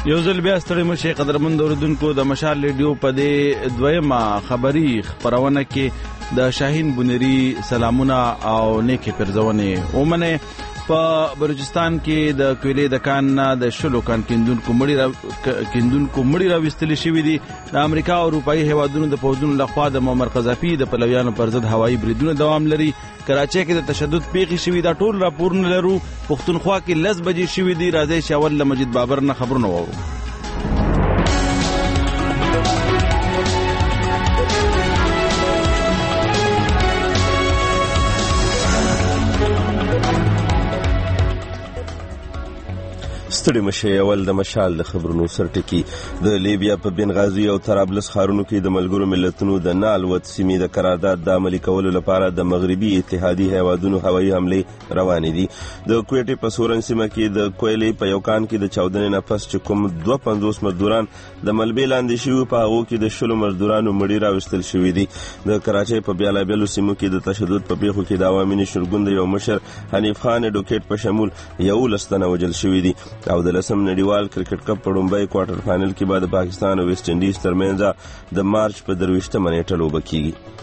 یو ځل بیا ستړي مشي قدرمند اوریدونکو د مشال ریډیو په دې دویمه خبري خبرونه کې د شاهین بونری سلامونه او نیکه پرځونه اومنه په بلوچستان کې د کویلې د کان د شلو کان کیندونکو مړی راوستل شوې دي. د امریکا او اروپאי هیوادونو د پوځونو لخوا د معمر قذافي د پلویانو پر ضد هوایي بریدونه دوام لري. کراچۍ کې د تشدد پیښې شوې دا ټول راپورونه لرو. پښتونخوا کې 10 بجې شوې دي. راځي چې اول مجید بابر نه خبرونه وورو. ستړي مشي اول د مشال د خبرونو سرټکی. د لیبیا په بنغازي او طرابلس ښارونو کې د ملګرو ملتونو د نالوت سیمې د قرارداد د عملي کولو لپاره د مغربي اتحادي هیوادونو هوایي حملې روانې دي. د کویټې په سورن سیمه کې د کویلې په یو کان کې د 14 نه پس چې کوم 250 مزدوران د ملبې لاندې شوي په هغو کې د 10 مزدورانو مړي راوستل شوي دي. د کراچۍ په بیلابیلو سیمو کې د تشدد په پیښو کې د عوامي نشرګون د یو مشر حنیف خان ډوکیټ په شمول 11 تنه وژل شوي دي. او د لسم نړیوال کرکټ کپ په لومړي کوارټر فائنل کې بعد پاکستان او ویسټ انډیز ترمنځ د مارچ په 23 نیټه لوبه کیږي.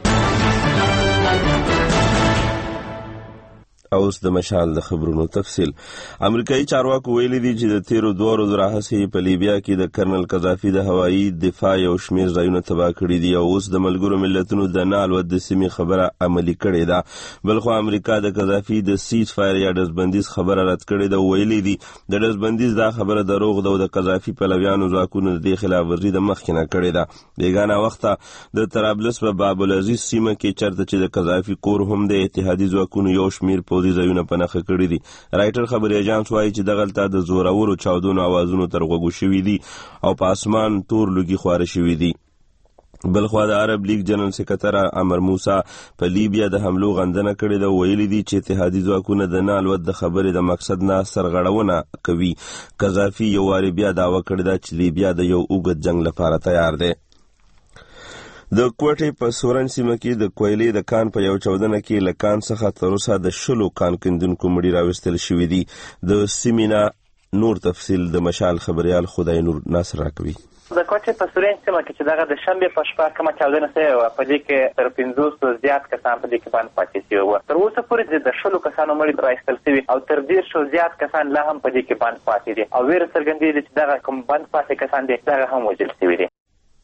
اوس د مشال د خبرونو تفصیل. امریکایي چارواکو ویلي دي چې د تیرو 2 ورځو راهیسې په لیبیا کې د کرنل قذافي د هوایي دفاع یو شمېر ځایونه تباه کړي دي او اوس د ملګرو ملتونو د نالوت د سیمې خبره عملي کړې ده. بلخو امریکا د قذافي د سیز فایر یا ډزبندیز خبره رد کړې ده. ویلي دي د ډزبندیز دا خبره دروغ ده او د قذافي پلویانو ځواکونو د دې خلاف ورزي د مخکې نه کړې ده. بیګانه وخته د طرابلس په باب العزیز سیمه کې چرته چې د قذافي کور هم د اتحادي ځواکونو یو شمېر پوځي ځایونه په نښه کړي دي. رایټر خبري اژانس وایي چې دغلته د زورورو چاودنو اوازونو تر غوږو شوي دي او په اسمان تور لوګي خواره شوي دي. بلخوا د عرب لیگ جنرال سکرټر عمر موسی په لیبیا د حملو غندنه کړې ده. ویلي دي چې اتحادي ځواکونه د نالوت د خبرې د مقصد نه سرغړونه کوي. قذافي یو واري بیا دعوه کړې ده چې لیبیا د یو اوږد جنگ لپاره تیار دی. د کوټې په سورن سیمه کې د کویلې د کان په یو 14 کې له کان څخه تر اوسه د 10 کان کیندونکو مړي راوستل شوي دي. د سیمې نور تفصیل د مشال خبريال خدای نور ناصر راکوي. د کوټې په سورن سیمه کې چې دغه د شنبې په شپه کومه چاودنه شوې وه په دې کې تر 500 زیات کسان په دې کې باندې پاتې شوي وو. تر اوسه پورې د 10 کسانو مړي راایستل شوي او تر 150 زیات کسان لا هم په دې کې باندې پاتې دي او ویره څرګندېږي چې دغه کوم باندې پاتې کسان دي دغه هم وژل شوي دي.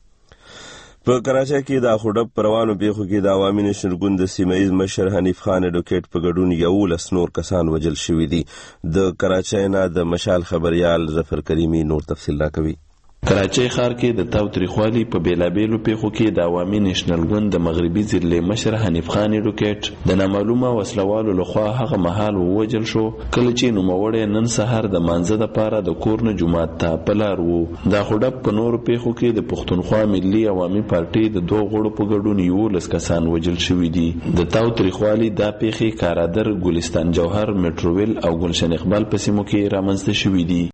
په کراچۍ کې د اخوډب پر روانو پیښو کې د عوامي نشرګون د سیمه ییز مشر حنیف خان ډوکیټ په ګډون 11 نور کسان وژل شوي دي. د کراچۍ نه د مشال خبريال ظفر کریمی نور تفصیل راکوي. کراچۍ ښار کې د تاوتریخوالي په بیلابیلو پیښو کې د عوامي نېشنل ګوند د مغربي ضلع مشر حنیف خان ډوکیټ د نامعلومه وسلوالو لخوا هغه مهال ووژل شو کله چې نوموړی نن سهار د مانځه دپاره د کور نه جومات ته په لار و. د اخوډب په نورو پیښو کې د پښتونخوا ملي عوامي پارټۍ د 2 غړو په ګډون 11 کسان وژل شوي دي. د تاوتریخوالي دا پیښې کارادر، ګلستان جوهر، میټروویل او ګلشن اقبال په سیمو کې رامنځته شوي دي.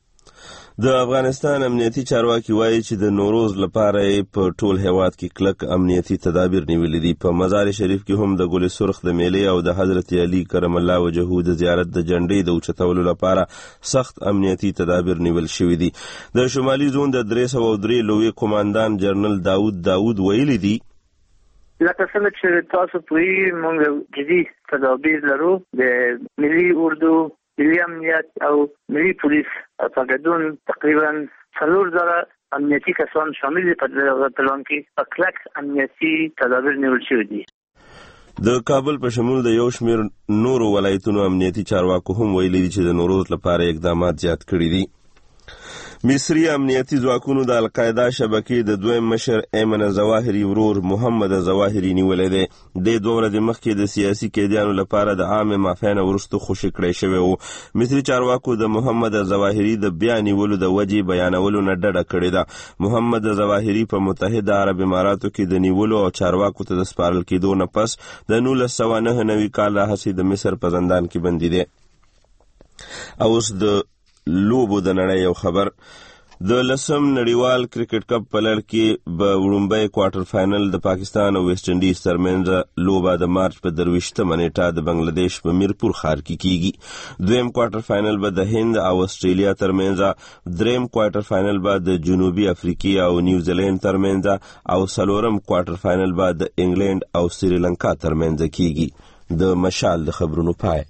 د افغانستان امنیتي چارواکي وایي چې د نوروز لپاره په ټول هیواد کې کلک امنیتي تدابیر نیولې دي. په مزار شریف کې هم د ګل سرخ د میلې او د حضرت علي کرم الله وجهه د زیارت د جنډې د اوچتولو لپاره سخت امنیتي تدابیر نیول شوي دي. د شمالي زون د 303 لوی قوماندان جنرال داود ویلي دي لکه څنګه چې تاسو پوهیږئ موږ جدي تدابیر لرو د ملي اردو، ملي امنیت او ملي پولیس په ګډون تقریبا 4,000 امنیتي کسان شامل دي. په دغه پلان کې په کلک امنیتي تدابیر نیول شوي دي. د کابل په شمول د یو شمېر نورو ولایتونو امنیتي چارواکو هم ویلي دي چې د نوروز لپاره اقدامات زیات کړي دي. مصري امنیتي ځواکونو د القاعده شبکې د دویم مشر ایمن ظواهري ورور محمد ظواهري نیولې ده. د 2 ورځې مخکې د سیاسي قیدیانو لپاره د عام معافۍ نه وروسته خوشي کړی شوی و. مصري چارواکو د محمد ظواهري د بیا نیولو د وجې بیانولو نه ډډه کړې ده. محمد ظواهري په متحده عرب اماراتو کې د نیولو او چارواکو ته د سپارل کېدو نه پس د 1999 کال راهیسې د مصر په زندان کې بندي دی. اوس د لوبو د نړۍ یو خبر. د لسم نړیوال کرکټ کپ په لړ کې به وړومبی کوارټر فاینل د پاکستان او ویسټ انډیز ترمنځ لوبه د مارچ په 23 نیټه د بنگلاديش په میرپور ښار کې کیږي. دویم کوارټر فاینل به د هند او استرالیا ترمنځ، دریم کوارټر فاینل به د جنوبي افریقا او نیوزیلند ترمنځ او څلورم کوارټر فاینل به د انګلند او سریلانکا ترمنځ کیږي. د مشال د خبرونو پای.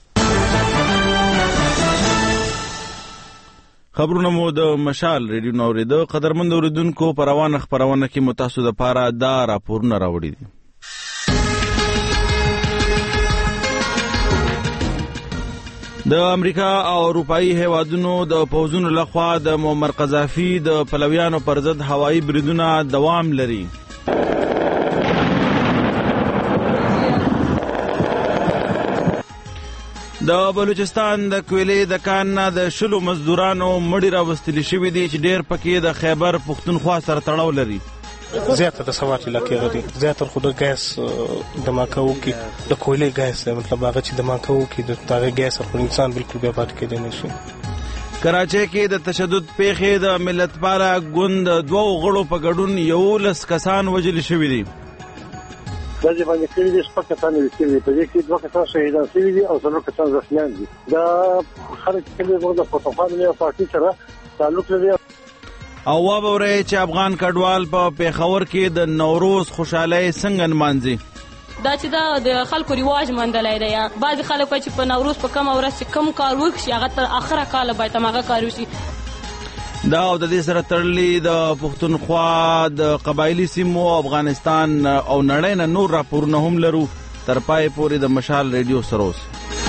خبرونه مو د مشال ریډیو نو اوریدو. قدرمن اوریدونکو په روانه خبرونه کې متاسو د پاره دا راپورونه راوړي دي. د امریکا او اروپאי هیوادونو د پوځونو لخوا د معمر قذافي د پلویانو پر ضد هوایي بریدونه دوام لري. د بلوچستان د کویلې د کان نه د 10 مزدورانو مړي راوستل شوي دي چې ډېر پکې د خیبر پښتونخوا سره تړاو لري. زیاتره د سوات علاقې غدي زیاتره خود ګیس دماکو کې د کویلې ګیس مطلب هغه چې دماکو کې د تاغه ګیس خو انسان بالکل بیا پات کېدای نشي. کراچۍ کې د تشدد پیښې د ملتپاله ګوند 2 غړو په ګډون 11 کسان وژل شوي دي. دغه باندې کړي دي شپږ کسان ویل په دې کې 2 کسان شهیدان شوي دي او 3 کسان زخمیان دي. دا خلک چې د پروتوکول نه پارټي سره تعلق لري. او وابوري چې افغان کډوال په پیښور کې د نوروز خوشحالي څنګه نمانځي. دا چې دا د خلکو ریواج مندلای دی. بعض خلک چې په نوروز په کم ورځ چې کم کار وکړي هغه تر اخره کال باید هغه کار وشي. دا او د دې سره تړلې د پښتونخوا د قبایلی سیمو افغانستان او نړۍ نه نور راپورونه هم لرو. تر پای پورې د مشال ریډیو سره اوسئ.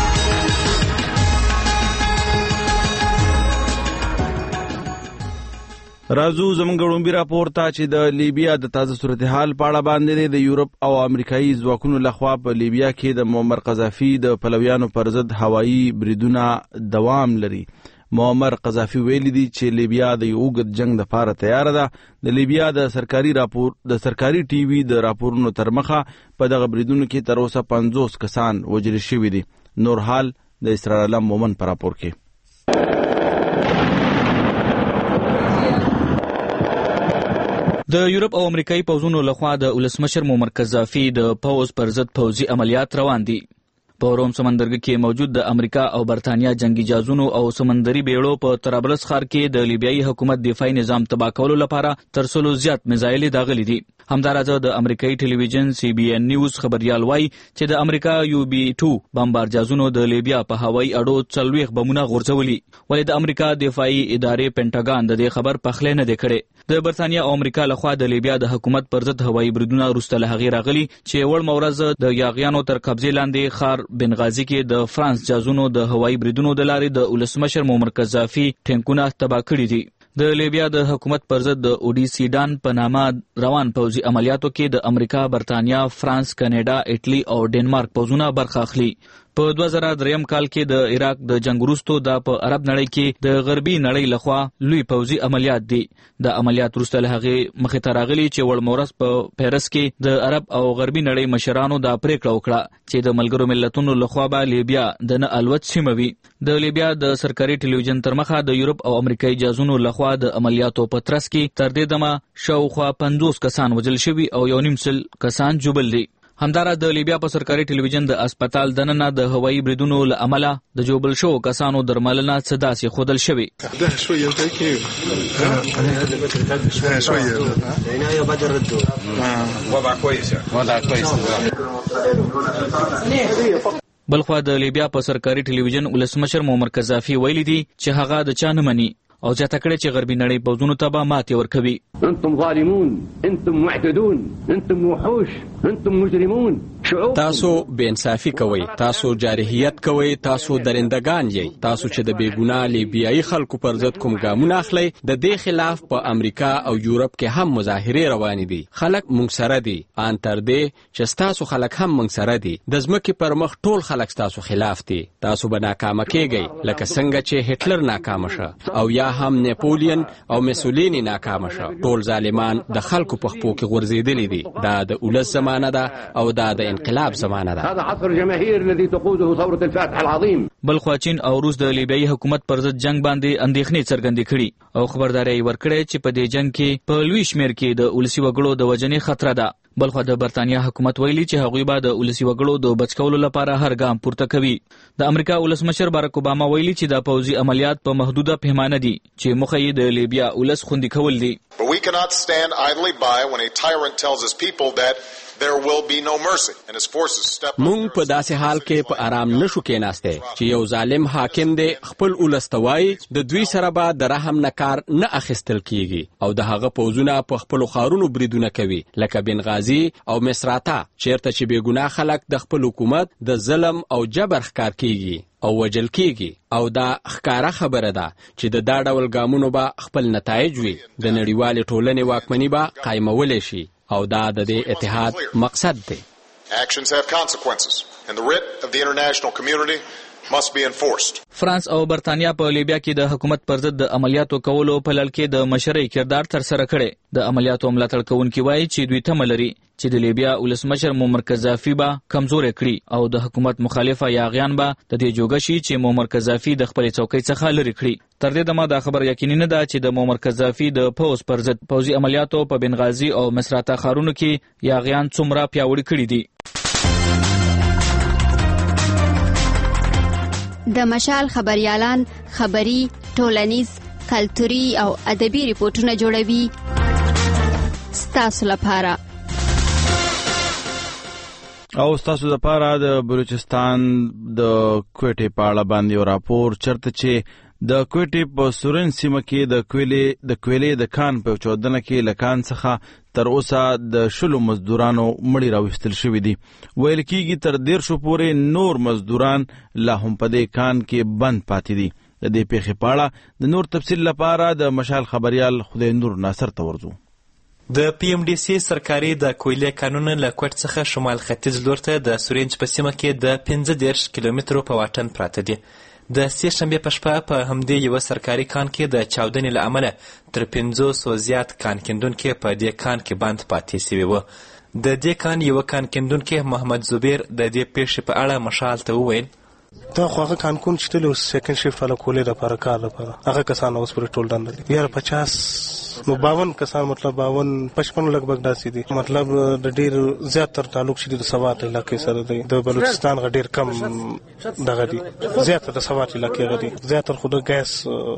راځو زموږ وړومبي راپور ته چې د لیبیا د تازه صورتحال په اړه باندې د یورپ او امریکایي ځواکونو لخوا په لیبیا کې د معمر قذافي د پلویانو پر ضد هوایي بریدونه دوام لري. معمر قذافي ویلي دي چې لیبیا د یو اوږد جنگ لپاره تیار ده. د لیبیا د سرکاري ټي وي د راپورونو تر مخه په دغه بریدونو کې تر اوسه 50 کسان وژل شوي دي. نور حال د اسرار علم مومن پر راپور کې. د یورپ او امریکایي پوځونو لخوا د ولسمشر معمر قذافي د پوځ پر ضد پوځي عملیات روان دي. په روم سمندرګي کې موجود د امریکا او برتانیا جنگي جازونو او سمندري بیړو په طرابلس ښار کې د لیبیایي حکومت دفاعي نظام تباه کولو لپاره تر 100 زیات میزایل داغلي دي. همدارنګه د امریکایي ټلویزیون CBN نیوز خبريال وایي چې د امریکا UB2 بمبار جازونو د لیبیا په هوایي اډو 40 بمونه غورځولي. ولې د امریکا دفاعي ادارې پینټاګان د دې خبر پخلی نه دی کړی. د برتانیا او امریکا لخوا د لیبیا د حکومت پر ضد هوایي بریدونه وروسته له هغې راغلي چې وړ مورز د یاغیانو تر قبضې لاندې ښار بنغازي کې د فرانس جازونو د هوایي بریدونو د لارې د ولسمشر معمر قذافي ټینکونه تباه کړي دي. د لیبیا د حکومت پر ضد د اوډیسیډان په نامه روان پوځي عملیاتو کې د امریکا، برتانیا، فرانس، کاناډا، ایټلی او ډنمارک پوځونه برخه اخلي. په 2003 کال کې د عراق د جنگ وروسته د په عرب نړۍ کې د غربي نړۍ لخوا لوی پوځي عملیات دي. د عملیات وروسته له هغې مخې ته راغلي چې وړ مورز په پیرس کې د عرب او غربي نړۍ مشرانو دا پریکړه وکړه چې د ملګرو ملتونو لخوا به لیبیا د نه الوت سیمه وي. د لیبیا د سرکاري ټلویزیون تر مخه د یورپ او امریکایي جازونو لخوا د عملیاتو په ترڅ کې تر دې دمه شاوخوا 50 کسان وژل شوي او 1.5 کسان جوبل دي. همدارنګه د لیبیا په سرکاري ټلویزیون د اسپیټال دننه د هوایي بریدونو له امله د جوبل شو کسانو درملنه څه داسې ښودل شوې. بلخوا د لیبیا په سرکاري ټلویزیون ولسمشر معمر قذافي ویلي دي چې هغه د چا نه مني او زیاته کړې چې غربي نړۍ پوځونو ته به ماتې ورکوي. انتم ظالمون، انتم معتدون، انتم وحوش، انتم مجرمون. تاسو بے انصافي کوئ، تاسو جارحیت کوئ، تاسو درندگان یې. تاسو چې د بیګناه لیبیایي خلکو پر ضد کوم ګامونه اخلئ، د دې خلاف په امریکا او یورپ کې هم مظاهرې روانې دي. خلک مونږ سره دي، ان تر دې چې تاسو خلک هم مونږ سره دي. د ځمکې پر مخ ټول خلک تاسو خلاف دي. تاسو به ناکامه کېږئ لکه څنګه چې هټلر ناکامه شه او یا هم نپولین او مسولینی ناکامه شه. ټول ظالمان د خلکو په خپو کې غورځېدلي دي. دا د ولس زمانه ده او دا د انقلاب زمانه ده. هذا عصر الجماهير الذي تقوده ثورة الفتح العظيم. بل خو چین او روس د لیبیایي حکومت پر ضد جنگ باندې اندېښنې څرګندې کړي او خبرداري ورکړې چې په دې جنگ کې په لوی شمېر کې د ولسي وګړو د وژنې خطر ده. بل خو د برتانیا حکومت ویلي چې هغوی به د ولسي وګړو د بچ کولو لپاره هر ګام پورته کوي. د امریکا ولسمشر باراک اوباما ویلي چې دا پوځي عملیات په محدوده پیمانه دي چې موخه یې د لیبیا ولس خوندي کول دي. But we cannot stand idly by when a tyrant tells his people that there will be no mercy and his forces step. مونږ په داسې حال کې په آرام نشو کېناسته چې یو ظالم حاکم دی خپل ولستوي د دوی سره به د رحم نه کار نه اخیستل کیږي او د هغه پوځونه په خپل خارونو بریدونه کوي لکه بنغازي او مصراتا چیرته چې بیګناه خلک د خپل حکومت د ظلم او جبر ښکار کیږي او وجل کیږي او دا ښکارا خبره ده چې د دا ډول ګامونو به خپل نتایج وي د نړیوالې ټولنې واکمني به قایمول شي او دا د دې اتحاد مقصد دی. Actions have consequences and the writ of the international community must be enforced. فرانس او برتانیا په لیبیا کې د حکومت پر ضد د عملیاتو کولو په لړ کې د مشرۍ کردار تر سره کړي. د عملیاتو ملاتړ کوونکي وایي چې دوی تمه لري چې د لیبیا ولسمشر معمر قذافي به کمزوري کړي او د حکومت مخالفه یاغیان به د دې جوګه شي چې معمر قذافي د خپل څوکۍ څخه لري کړي. تر دې دمه دا خبر یقیني نه ده چې د معمر قذافي د پوز پر ضد پوځي عملیاتو په بنغازي او مصراتا ښارونو کې یاغیان څومره پیاوړي کړي دي. د مشال خبريالان خبري ټولنیز کلتوري او ادبي ریپورتونه جوړوي ستاسو لپاره او ستاسو لپاره د بلوچستان د کوټې په اړه باندې راپور چرته چې د کوټې په سورن سیمه کې د کویلې د کان په چودنه کې لکان څخه تر اوسه د شلو مزدورانو مړي راوستل شوی دي. ویل کېږي تر 150 پورې نور مزدوران لا هم په دې کان کې بند پاتې دي. د دې پیښې په اړه د نور تفصیل لپاره د مشال خبريال خدای نور ناصر ته ورځو. د پی ام ډي سي سرکاري د کویلې کانونه له کوټ څخه شمال ختیځ لور ته د سورینج په سیمه کې د 15 کیلومترو په واټن پراته دي. د سې شنبې په شپه په همدې یو سرکاري کان کې د چاودنې له امله تر 500 زیات کان کیندونکو په دې کان کې بند پاتې شوي وو. د دې کان یو کان کیندونکو محمد زبیر د دې پیښې په اړه مشال ته وویل دا خو هغه کانکون چې تل سیکنډ شیفټ والا کولې لپاره کار لپاره هغه کسان اوس پر ټول دند دي یاره 50 52 کسان مطلب 55 لګبګ داسې دي مطلب د ډیر زیاتره تعلق شې د سوات علاقې سره دی د بلوچستان غ ډیر کم دغه دي زیاتره د سوات علاقې غ دي زیاتره خو د ګیس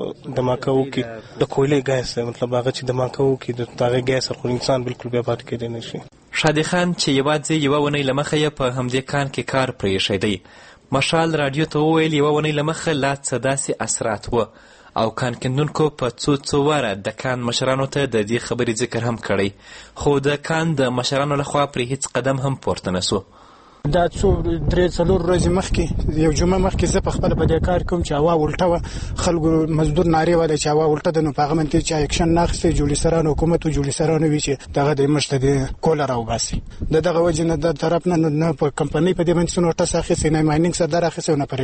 د ماکاو کې د کویلې ګیس مطلب هغه چې د ماکاو کې د تاغه ګیس خو انسان بالکل بیا پات کېدی نشي. شادي خان چې یوازې یو ونی لمخه یې په همدې کان کې کار پرې شوی دی. مشال رادیو ته وویل یوه ونی لمخه لا څه داسې اثرات وه او کان کیندونکو په څو واره د کان مشرانو ته د دې خبرې ذکر هم کړی خو د کان د مشرانو لخوا پرې هیڅ قدم هم پورته نه سو. دا څو 3-4 ورځې مخکې یو جمعه مخکې زه په خپل په دې کار کوم چې هوا ولټه وه خلکو مزدور نارې وله چې هوا ولټه ده نو په هغه منځ کې چې اکشن نه اخیستی جوړیسران حکومت و جوړیسرانو وي چې دغه د مشته د کوله راوباسي د دغه وجې نه د طرف نه په کمپنۍ په دې باندې څه نوټس اخیستی نه ماینینګ سردار اخیستی نه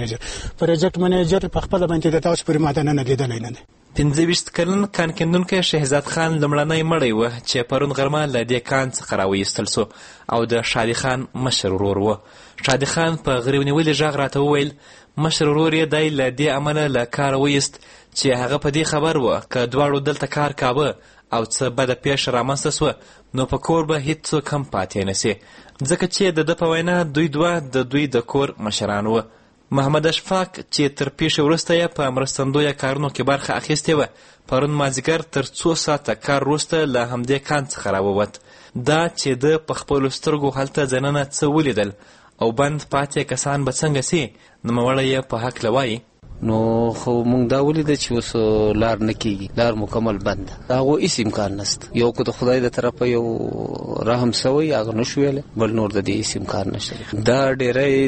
پروجیکټ منیجر په خپله باندې د تاسو پورې ماده نه لیدلی نه دی. 25 کلن کان کیندونکی شهزاد خان لمړنی مړی و چې پرون غرمه له دې کان څخه راویستل سو او د شادي خان مشر ورور و. شادي خان په غریو نیولې غږ راته وویل مشر ورور یې دی له دې امله له کاره ویست چې هغه په دې خبر و که دواړو دلته کار کاوه او څه بده پیښه رامنځته سوه نو په کور به هیڅوک هم پاتې نه سي ځکه چې د ده په وینا دوی دوه د دوی د کور مشران و. محمد اشفاق چې تر پیښې وروسته یې په مرستندویه کارونو کې برخه اخیستې وه پرون مازدیګر تر 2 ساعته کار وروسته له همدې کان څخه راووت. دا چې ده په خپلو سترګو هلته ځننه څه ولیدل او بند پاتې کسان به څنګه سي نوموړی یې په هکله وایي نو خو مونږ دا ولیده چې اوس لار نه کېږي لار مکمل بند ده هغو هېڅ امکان نشته یو که د خدای د طرفه یو رحم سوی هغه نشو ویلی بل نور د دې هېڅ امکان نشته دا ډېری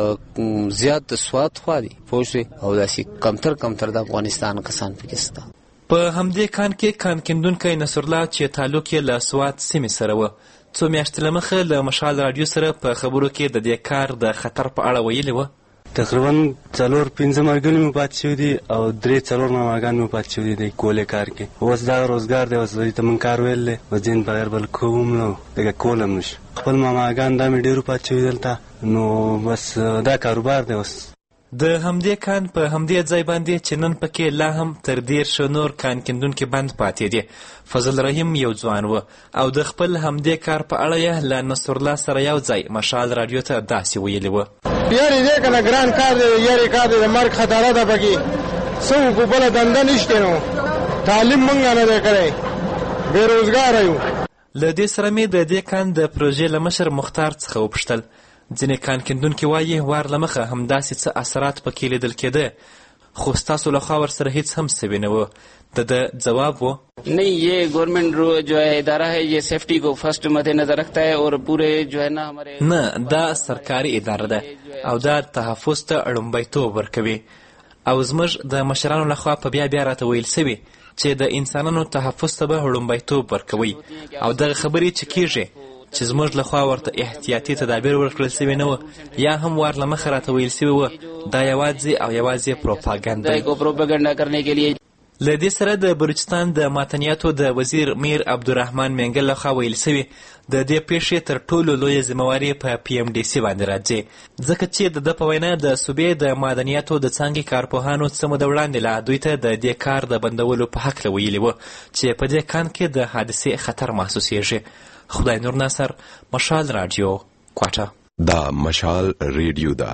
د زیات د سوات خوا دي پوه شوې او داسې کمتر د افغانستان کسان پکې شته. په همدې کان کې کان کیندونکی نصرالله چې تعلق یې له سوات سیمې سره و څو میاشتې له مخه له مشال راډیو سره په خبرو کې د دې کار د خطر په اړه ویلي وه. تقریبا 4-5 مرګلي مې پات شوي دي او 3-4 ماماګان مې پات شوي دي کولې کار کې. اوس دا روزګار دی، اوس ته من کار ویل دی، اوس ځین بغیر بل کوم نو دغه کولم نشي. خپل ماماګان دا مې ډېرو پات شوي دلته، نو بس دا کاروبار دی. اوس د همدې کان په همدې ځای باندې چې نن پکې لا هم تر 10 نور کان کیندونکي بند پاتې دي. فضل رحیم یو ځوان و او د خپل همدې کار په اړه یې له نصر الله سره یو ځای مشال رادیو ته داسې ویلي و: یاري دې کنه ګران کار دی، یاري کار دی، مرګ خطر ده پکې، څو کو بل دنده نشته، نو تعلیم مونږ نه دی کړی، بیروزګار یو. له دې سره مې د دې کان د پروژې له مشر مختار څخه وپوښتل. ځینې کان کیندونکي وایي وار له مخه همداسې څه اثرات پکې لیدل کېده، خو ستاسو له خوا ورسره هیڅ هم سوي نه و. د جواب و: नहीं, ये गवर्नमेंट जो है इदारा है, ये सेफ्टी को फर्स्ट मद्दे नजर रखता है और पूरे जो है ना हमारे نه دا سرکاري اداره ده او دا تحفظ ته لومړیتوب ورکوي او زموږ د مشرانو لخوا په بیا راته ویل سوي چې د انسانانو تحفظ ته به لومړیتوب ورکوي او دغه خبرې چې کېږي چې زموږ لخوا ورته احتیاطي تدابیر ورکړل سوي نه و یا هم ور له مخه راته ویل سوي و، دا یوازې او یوازې پروپاګاندا کرنے کے لیے. له دې سره د بلوچستان د ماتنیاتو د وزیر میر عبدالرحمن منګل لخوا ویل سوي د دې پیښې تر ټولو لویه ذمهواري په PMDC باندې راځي، ځکه چې د ده په وینا د صوبې د معدنیاتو د څانګې کارپوهانو څه موده وړاندې لا دوی ته د دې کار د بندولو په هکله ویلي و چې په دې کان کې د حادثې خطر محسوسیږي. خدای نور ناصر، مشال رادیو، کوټه. دا مشال ریډیو ده.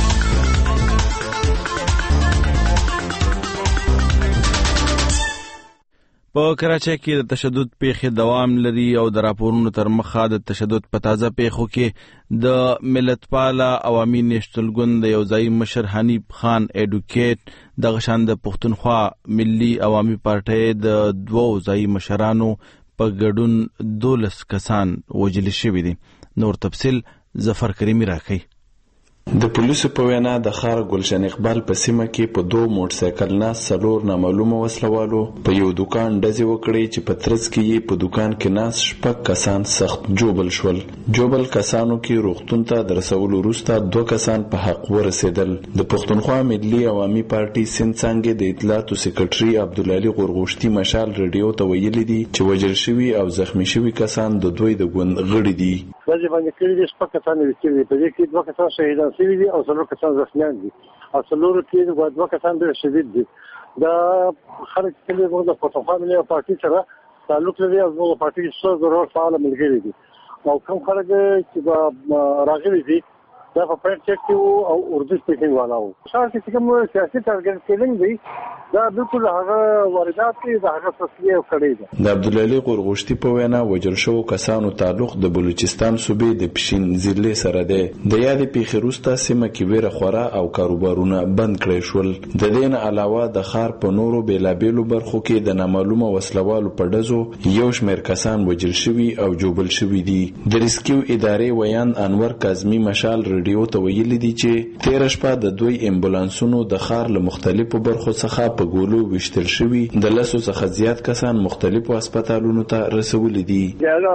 په کراچۍ کې د تشدد پیښې دوام لري او د راپورونو تر مخه د تشدد په تازه پیښو کې د ملتپاله عوامي نیشنل ګوند د یو ځایي مشر حنیف خان ایډوکیټ دغه شان د پښتونخوا ملي عوامي پارټۍ د 2 ځایي مشرانو په ګډون 12 کسان وژل شوي دي. نور تفصیل ظفر کریمی راکوي. د پولیسو په وینا د ښار ګلشن اقبال په سیمه کې په 2 موټر سایکل ناس 4 نامعلومه وسلوالو په یو دکان ډزې وکړې چې په ترڅ کې یې په دکان کې ناس 6 کسان سخت جوبل شول. جوبل کسانو کې روغتون ته د رسولو وروسته 2 کسان په حق ورسېدل. د پښتونخوا ملي عوامي پارټي سند څانګې د اطلاعاتو سکرټري عبدالعلي غورغوشتي مشال ریډیو ته ویلي دي چې وژل شوي او زخمی شوي کسان د دوی د ګوند غړي دي. بعضې باندې کړي دي 6 کسان ویستلي دي، په دې کې 2 کسان شهیدان شوي دي او 4 کسان زخمیان دي او 4 کې 2 کسان ډېر شدید دي. دا خلک چې موږ د پښتونخوا ملي پارټي سره تعلق لري او موږ پارټي سره ضرور فعال ملګري دي او کوم خلک چې راغلي دي دا په پرېټ چک کې او اردو سپیکینګ والا وو. شاو چې کوم سیاسي ټارګټ کیلینګ دی دا بالکل هغه واردات دي، دا هغه تصفیه کړی ده. د عبدالعلي غورغوشتي په وینا وژل شوو کسانو تعلق د بلوچستان صوبې د پښین ضلع سره دی. د یادې پیښې وروسته سیمه کې ویره خوره او کاروبارونه بند کړی شول. د دې نه علاوه د ښار په نورو بېلابېلو برخو کې د نامعلومه وسلوالو په ډزو یو شمېر کسان وژل شوي او جوبل شوي دي. د ریسکیو ادارې ویان انور کاظمي مشال ریډیو ته ویلي دي چې تېره شپه د دوی امبولانسونو د ښار له مختلفو برخو څخه په ګولو ویشتل شوي 10 څخه زیات کسان مختلفو هسپتالونو ته رسولي دي.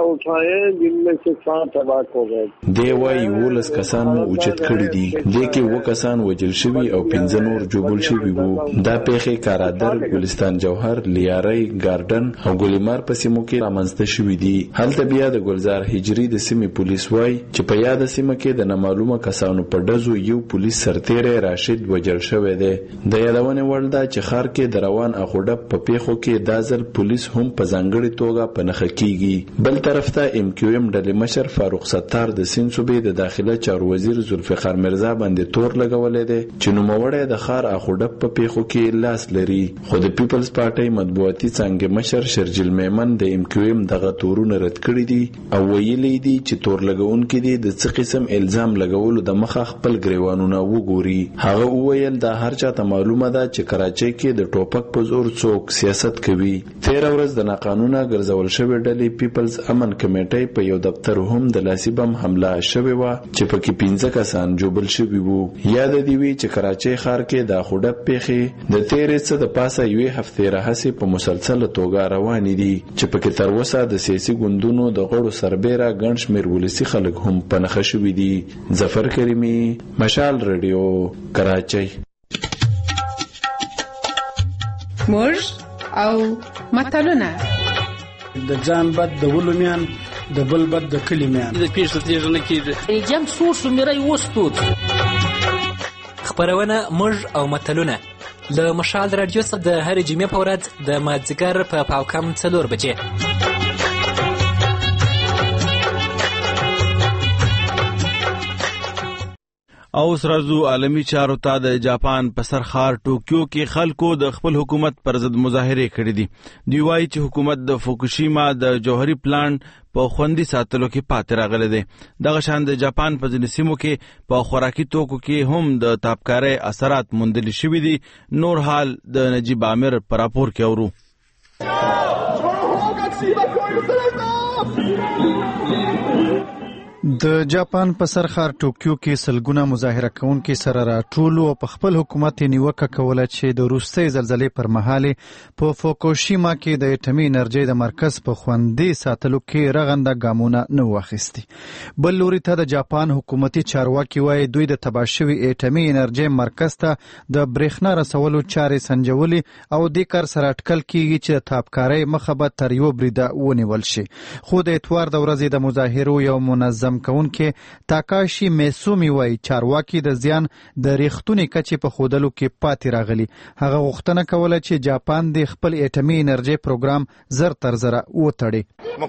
دی وایي 12 کسان مو اوچت کړي دي، دې کې 7 کسان وژل شوي او 15 نور جوبل شوي وو. دا پیښې کارادر، ګلستان جوهر، لیارۍ، ګارډن او ګلیمار په سیمو کې رامنځته شوي دي. هلته بیا د ګلزار هجري د سیمې پولیس وایي چې په یاده سیمه کې د نامعلومه کسانو په ډزو یو پولیس سرتیری راشد وژل شوی دی. د یادونې وړ ده چې ښار کې د روان اخوډب په پیښو کې دا ځل پولیس هم په ځانګړې توګه په نښه کیږي. بل طرف ته MQM ډلې مشر فاروق ستار د سیند صوبې د داخله چارو وزیر ذوالفقار مرزا باندې تور لګولی دی چې نوموړی د ښار اخوډب په پیښو کې لاس لري، خو د پیپلز پارټۍ مطبوعاتي څانګې مشر شرجیل میمن د MQM دغه تورونه رد کړي دي او ویلي دي چې تور لګونکي دي د څه قسم الزام لګولو د مخه خپل ګریوانونه وګوري. هغه وویل دا هر چاته معلومه ده چې کراچۍ کې د ټوپک په زور څوک سیاست کوي. 13 ورځ د ناقانونه ګرځول شوې ډلې پیپلز امن کمیټۍ په یو دفتر هم د لاسي بم حمله شوې وه چې پکې 15 کسان جوبل شوي وو. یاد دې وي چې کراچۍ ښار کې د اخوډب پیښې د تیرې څه د پاسه یوې هفتې راهیسې په مسلسله توګه روانې دي چې پکې تر اوسه د سیاسي ګوندونو د غړو سربیره ګڼ شمېر ولسي خلک هم په نښه شوي دي. ظفر ظفر کریمی، مشال رادیو، کراچۍ. موږ او متلونه د ځان بد د ولومیان د بل بد د کلی میان د پیښه تیږه نه کیږي جام سور سمری وستود. خبرونه موږ او متلونه له مشال رادیو څخه د هر جمعې په ورځ د مازدیګر په پاوکم 4 بجې. او سرازو عالمی چارو ته د جاپان په سرخار ټوکیو کې خلکو د خپل حکومت پر ضد مظاهره کړې دي. دوی وایي چې حکومت د فوکوشیما د جوهري پلانټ په خوندي ساتلو کې پاتې راغلی دی. دغه شان د جاپان په ځینو سیمو کې په خوراکي توکو کې هم د تابکارۍ اثرات موندل شوي دي. نور حال د نجیب عامر په راپور کې اورو. د جاپان په سرخار ټوکیو کې سلګونه مظاهره کوونکي سره راټول او په خپل حکومت نیوکه کوله چې د روسي زلزلې پر مهال په فوکوشیما کې د اټومي انرژي د مرکز په خوندي ساتلو کې رغنده ګامونه نه واخیستي. بل لوري ته د جاپان حکومتي چارواکي وایي دوی د تباه شوي اټومي انرژي مرکز ته د برېښنا رسولو چارې سنجولي او د کار سره اټکل کیږي چې د تابکارۍ مخه به تر یو بریده ونیول شي. خو د اتوار د ورځې د مظاهرو یو منظم کوونکې تاکاشي میسومی وایي چارواکي د زیان د ریښتونی کچې په خودلو کې پاتې راغلي. هغه غوښتنه کوله چې جاپان د خپل اټومي انرژي پروګرام زر تر زره وتړي.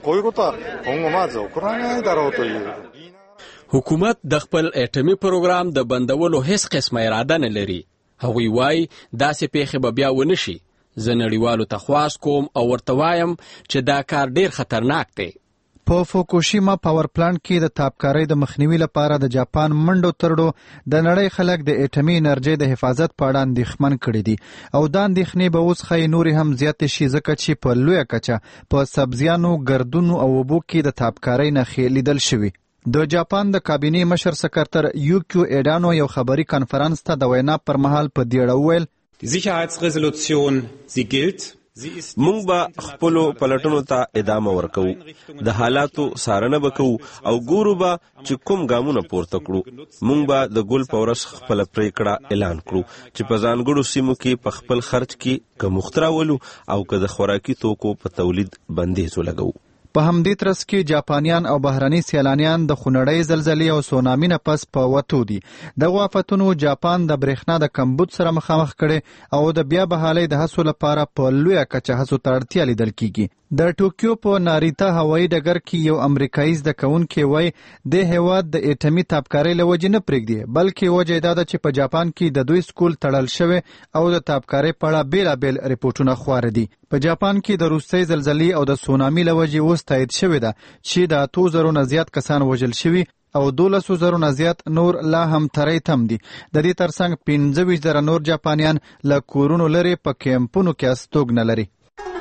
حکومت د خپل اټومي پروګرام د بندولو هیڅ قسمه اراده نه لري. هغوی وایي داسې پیښې به بیا ونه شي. زه نړیوالو ته خواست کوم او ورته وایم چې دا کار ډیر خطرناک دی. په فوکوشیما پاور پلانټ کې د تابکارۍ د مخنیوي لپاره د جاپان منډو ترړو د نړۍ خلک د اټومي انرژي د حفاظت په اړه اندېښمن کړي دي او دا اندېښنې به اوس ښایي نورې هم زیاتې شي ځکه چې په لویه کچه په سبزیانو، ګردونو او اوبو کې د تابکارۍ نښې لیدل شوي. د جاپان د کابینې مشر سکرتر یوکیو ایډانو یو خبري کانفرنس ته د وینا پر مهال په دیړه وویل Sicherheitsresolution, sie gilt. مونږ به خپلو پلټنو ته ادامه ورکو، د حالاتو څارنه به کوو او ګورو به چې کوم ګامونه پورته کړو. مونږ به د ګل په ورځ خپله پریکړه اعلان کړو چې په ځانګړو سیمو کې په خپل خرچ کې که مخت راولو او که د خوراکي توکو په تولید بندیز ولګوو. په همدې ترڅ کې جاپانیان او بهرني سیلانیان د خونړۍ زلزلې او سونامي نه پس په وتو دي. دغو آفتونو جاپان د برېښنا د کمبود سره مخامخ کړي او د بیا بحالۍ د هڅو لپاره په لویه کچه هڅو ته اړتیا لیدل کیږي. د ټوکیو په ناریتا هوایي ډګر کې یو امریکایي زده کوونکی وایي د هیواد د اټومي تابکارۍ له وجې نه پرېږدي، بلکې وجه یې دا ده چې په جاپان کې د دوی سکول تړل شوی او د تابکارۍ په اړه بېلابېل رپورټونه خواره دي. په جاپان کې د روسي زلزلې او د سونامي له وجې اوس تایید شوې ده چې د 8,000 نه زیات کسان وژل شوي او 12,000 نه زیات نور لا هم تری تم دي. د دې ترڅنګ 15,000 نور جاپانیان له کورونو لري په کیمپونو کې استوګنه لري.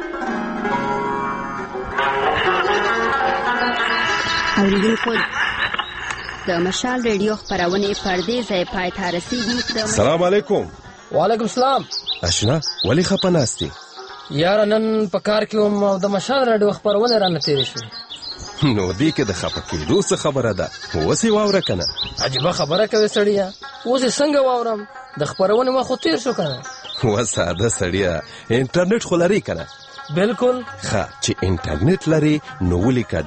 اوریدونکو د مشال ریډیو خبرونه پر دې ځای پای ته رسیدي. سلام علیکم. وعلیکم السلام. اشنا ولی خپه ناستی؟ یاره نن په کار کې وم او د مشال ریډیو خبرونه رانه تېرې شوې. نو دې کې د خپه کېدو څه خبره ده؟ اوس یې واوره که نه؟ عجیبه خبره کوې سړیه، اوس یې څنګه واورم؟ د خبرونې وخت خو تېر شو که نه. وساده سړیه، انټرنیټ خو لري که نه؟ بالکل. ښه چې انټرنیټ لري نو ولیکه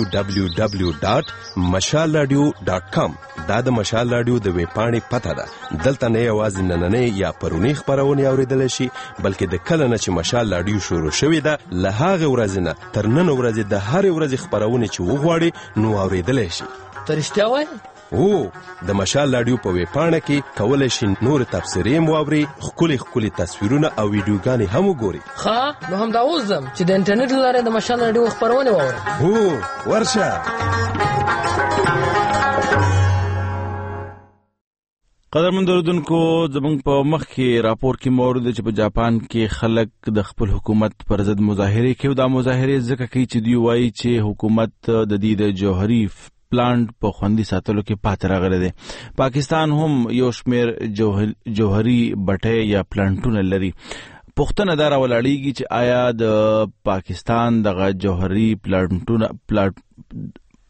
www.mashalradio.com. دا د مشال راډیو د ویبپاڼې پته ده. دلته نه یوازې نننۍ یا پرونی خبرونه اوریدلی شي بلکې د کله نه چې مشال راډیو شروع شوې ده له هغې ورځې نه تر نن ورځې د هرې ورځې خبرونه چې وغواړي نو اوریدلی شي. ته رښتیا وایې؟ د مشال راډیو په ویبپاڼه کې کولی شي نور تبصرې هم واوري، ښکلي تصویرونه او ویډیوګانې هم وګوري. ښه نو همدا اوس ځم چې د انټرنیټ له لارې د مشال راډیو خبرونه واورم. ورشه. قدرمن اوریدونکو، زموږ په مخ کې راپور کې موجود چې په جاپان کې خلک د خپل حکومت پر ضد مظاهره کوي. دا مظاهره ځکه کوي چې دوی وایي چې حکومت د دې د جوهري پلانټ په خوندي ساتلو کې پاتې راغلی دی. پاکستان هم یو شمېر جوهري بټۍ یا پلانټونه لري. پوښتنه دا راولاړېږي چې آیا د پاکستان دغه جوهري پلانټونه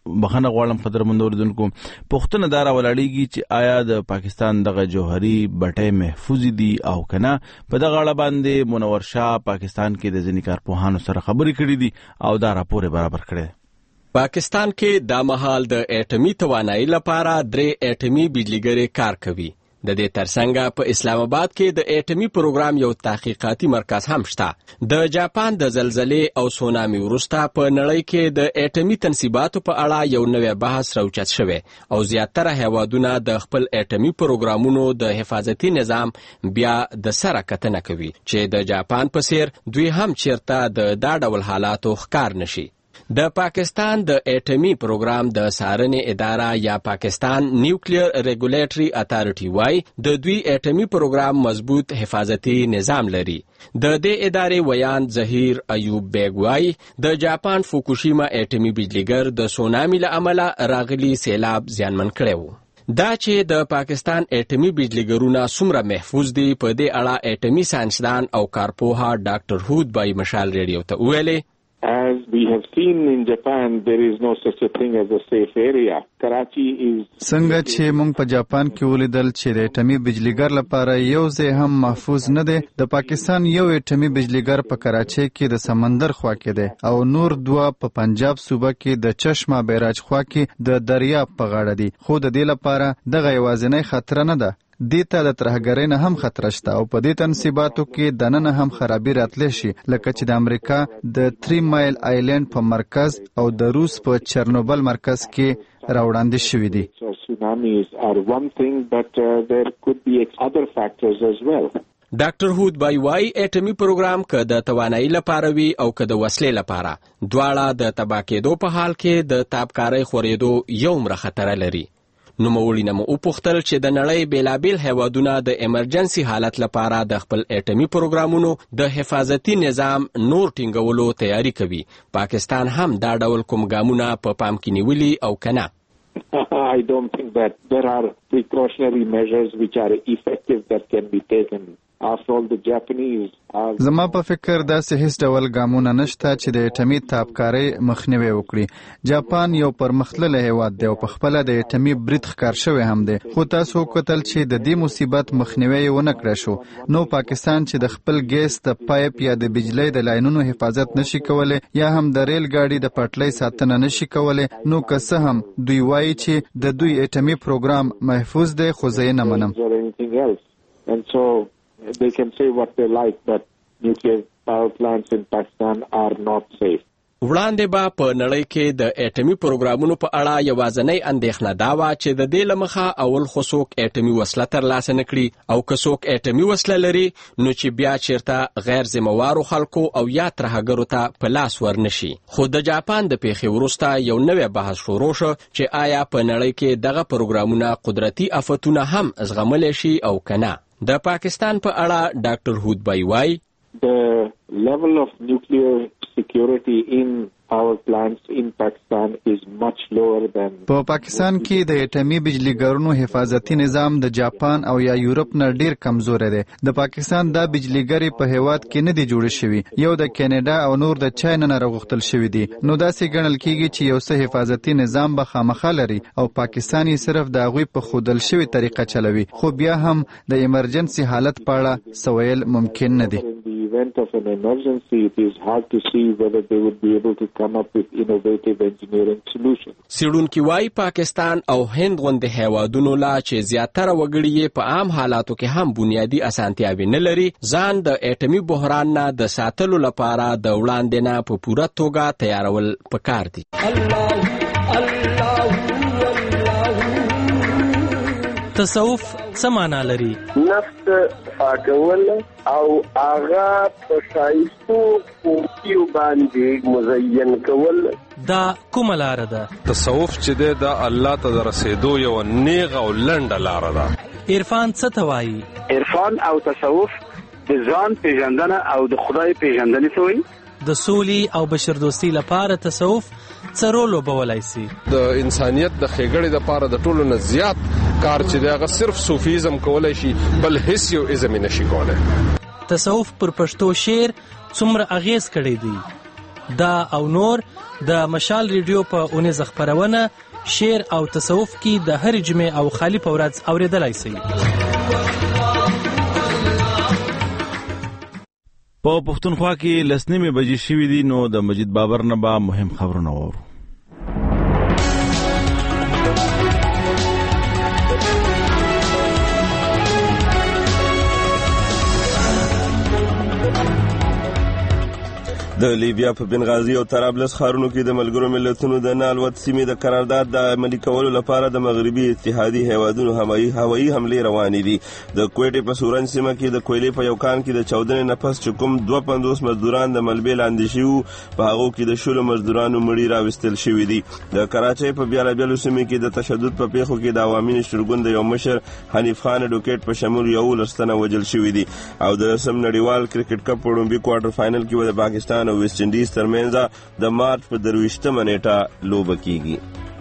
بخنه غواړم قدرمن اوریدونکو پوښتنه دارا ولاړیږي چې آیا د پاکستان دغه جوهري بټۍ محفوظ دي او کنه په دغه اړه باندې منور شاه پاکستان کې د ځینې کارپوهانو سره خبرې کړې دي او دا راپور برابر کړی. پاکستان کې دا مهال د اټومي توانایي لپاره 3 اټومي بجلیګرې کار کوي. د دې ترڅنګ په اسلام آباد کې د اټومي پروګرام یو تحقیقاتي مرکز هم شته. د جاپان د زلزلې او سونامي وروسته په نړۍ کې د اټومي تنصیباتو په اړه یو نوی بحث راوچت شوی او زیاتره هیوادونه د خپل اټومي پروګرامونو د حفاظتي نظام بیا د سره کتنه کوي چې د جاپان په څیر دوی هم چیرته د دا ډول حالاتو ښکار نشي. د پاکستان د اټومي پروګرام د څارنې اداره یا پاکستان نیوکلیر ریګولیټري اتارټي وايي د دوی اټومي پروګرام مضبوط حفاظتي نظام لري. د دې ادارې ویان ظهیر ایوب بیگ وايي د جاپان فوکوشیما اټومي بجلیګر د سونامي له امله راغلي سیلاب زیانمن کړی و. دا چې د پاکستان اټومي بجلیګرونه څومره محفوظ دي په دې اړه اټومي ساينسدان او کارپوها ډاکټر هود بای مشال ریډیو ته ویلي. As we have seen in Japan, there is no such a thing as a safe area. Karachi is څنګه چې موږ په جاپان کې ولیدل چې د اټومي بجلیګر لپاره یو ځای هم محفوظ نه دی. د پاکستان یو اټومي بجلیګر په کراچۍ کې د سمندر خوا کې دی او نور 2 په پنجاب صوبه کې د چشمه بیراج خوا کې د دریاب په غاړه دي. خو د دې لپاره دغه یوازینی خطر نه ده. دیتا د ترهګرۍ نه هم خطر شته او په دې تنصیباتو کې دننه هم خرابي راتلی شي لکه چې د امریکا د 3 مایل آیلند په مرکز او د روس په چرنوبل مرکز کې راوړاندې شوي دي. ډاکټر هود بای وايي اټومي پروګرام که د توانایي لپاره وي او که د وسلې لپاره دواړه د تباه کېدو په حال کې د تابکارۍ خورېدو یو عمره خطر لري. نو مولي نه مو وپوښتل چې د نړۍ بیلابیل هیوادونه د ایمرجنسي حالت لپاره د خپل اټومي پروګرامونو د حفاظتي نظام نور ټینګولو تیاری کوي. پاکستان هم دا ډول کوم ګامونه په پام کې نیولي او کنه. I don't think that there are precautionary measures which are effective that can be taken. After all, the Japanese are... زما په فکر داسې هیڅ ډول ګامونه نشته چې د اټومي تابکارۍ مخنیوی وکړي. جاپان یو پرمختللی هیواد دی او په خپله د اټومي برید ښکار شوی هم دی. خو تاسو وکتل چې د دې مصیبت مخنیوی یې ونه کړی شو. نو پاکستان چې د خپل ګیس د پایپ یا د بجلی د لاینونو حفاظت نشي کولی یا هم د ریل ګاډي د پټلۍ ساتنه نشي کولی نو که څه هم دوی وایي چې د دوی اټومي پروګرام محفوظ دی خو زه یې نه منم. They can say what they like, but nuclear power plants in Pakistan are not safe. وړاندې به په نړۍ کې د اټومي پروګرامونو په اړه یوازینۍ اندېښنه دا وه چې د دې له مخه اول خو څوک اټومي وسله ترلاسه نه کړي او که څوک اټومي وسله لري نو چې بیا چیرته غیر ذمهوارو خلکو او یا ترهګرو ته په لاس ورنشي. خو د جاپان د پیښې وروسته یو نوی بحث شروع شو چې آیا په نړۍ کې دغه پروګرامونه قدرتي آفتونه هم زغملی شي او کنه. د پاکستان په اړه ډاکټر هود بای وايي The level of nuclear security in power plants in Pakistan is much lower than... په پاکستان کې د اټومي بجلیګرونو حفاظتي نظام د جاپان او یا یورپ نه ډیر کمزوری دی. د پاکستان دا بجلیګرې په هیواد کې نه دي جوړې شوي. یو د کینیډا او نور د چاینا نه راغوښتل شوي دي. نو داسې ګڼل کېږي چې یو څه حفاظتي نظام به خامخا لري او پاکستان یې صرف د هغوی په ښودل شوې طریقه چلوي. خو بیا هم د ایمرجنسي حالت په اړه څه ویل ممکن نه دي. Event of an emergency, it is hard to see whether they would be able to come up with innovative engineering solutions. سیړونکي وايي پاکستان او هند غوندې هیوادونو لا چې زیاتره وګړي یې په عام حالاتو کې هم بنیادي اسانتیاوې نه لري ځان د اټومي بحران نه د ساتلو لپاره د وړاندې نه په پوره توګه تیارول پکار دي. تصوف څه معنا لري؟ نفس پاکول او هغه په ښایستو خوبیو باندې مزین کول دا کومه لاره ده؟ تصوف چې دی دا الله ته د رسېدو یو نیغه او لنډه لاره ده. عرفان څه ته وایي؟ عرفان او تصوف د ځان پیژندنه او د خدای پیژندنې ته وایي. د سولې او بشردوستۍ لپاره تصوف څه رول لوبولی سي؟ د انسانیت د ښېګړې دپاره د ټولو نه زیات کار چې دی هغه صرف صوفیزم کولی شي بل هیڅ یو ازم یې نشي کولی. تصوف پر پښتو شعر څومره اغیز کړی دی؟ دا او نور د مشال ریډیو په اونیزه خپرونه شعر او تصوف کې د هر جمعې او خالی په ورځ اورېدلای شئ. په پښتونخوا کې لسنیمې بجې شوې دي، نو د مجید بابر نه به مهم خبرونه واورو. د لیبیا په بنغازي او طرابلس ښارونو کې د ملګرو ملتونو د نالوت سیمې د قرارداد د عملي کولو لپاره د مغربي اتحادي هیوادونو هوایي حملې روانې دي. د کویټې په سورنج سیمه کې د کویلې په یو کان کې د 14 نه پس چې کوم 52 مزدوران د ملبې لاندې شوي، په هغو کې د 16 مزدورانو مړي راوستل شوي دي. د کراچۍ په بیلابیلو سیمې کې د تشدد په پیښو کې د عوامي نشترګون د یو مشر حنیف خان اډوکیټ په شمول 11 تنه وژل شوي دي. او د رسم نړیوال کرکټ کپ په لومړي کوارټر فاینل کې د پاکستان او ویسټ انډیز ترمنځ د مارچ په 23 نیټه لوبه کیږي.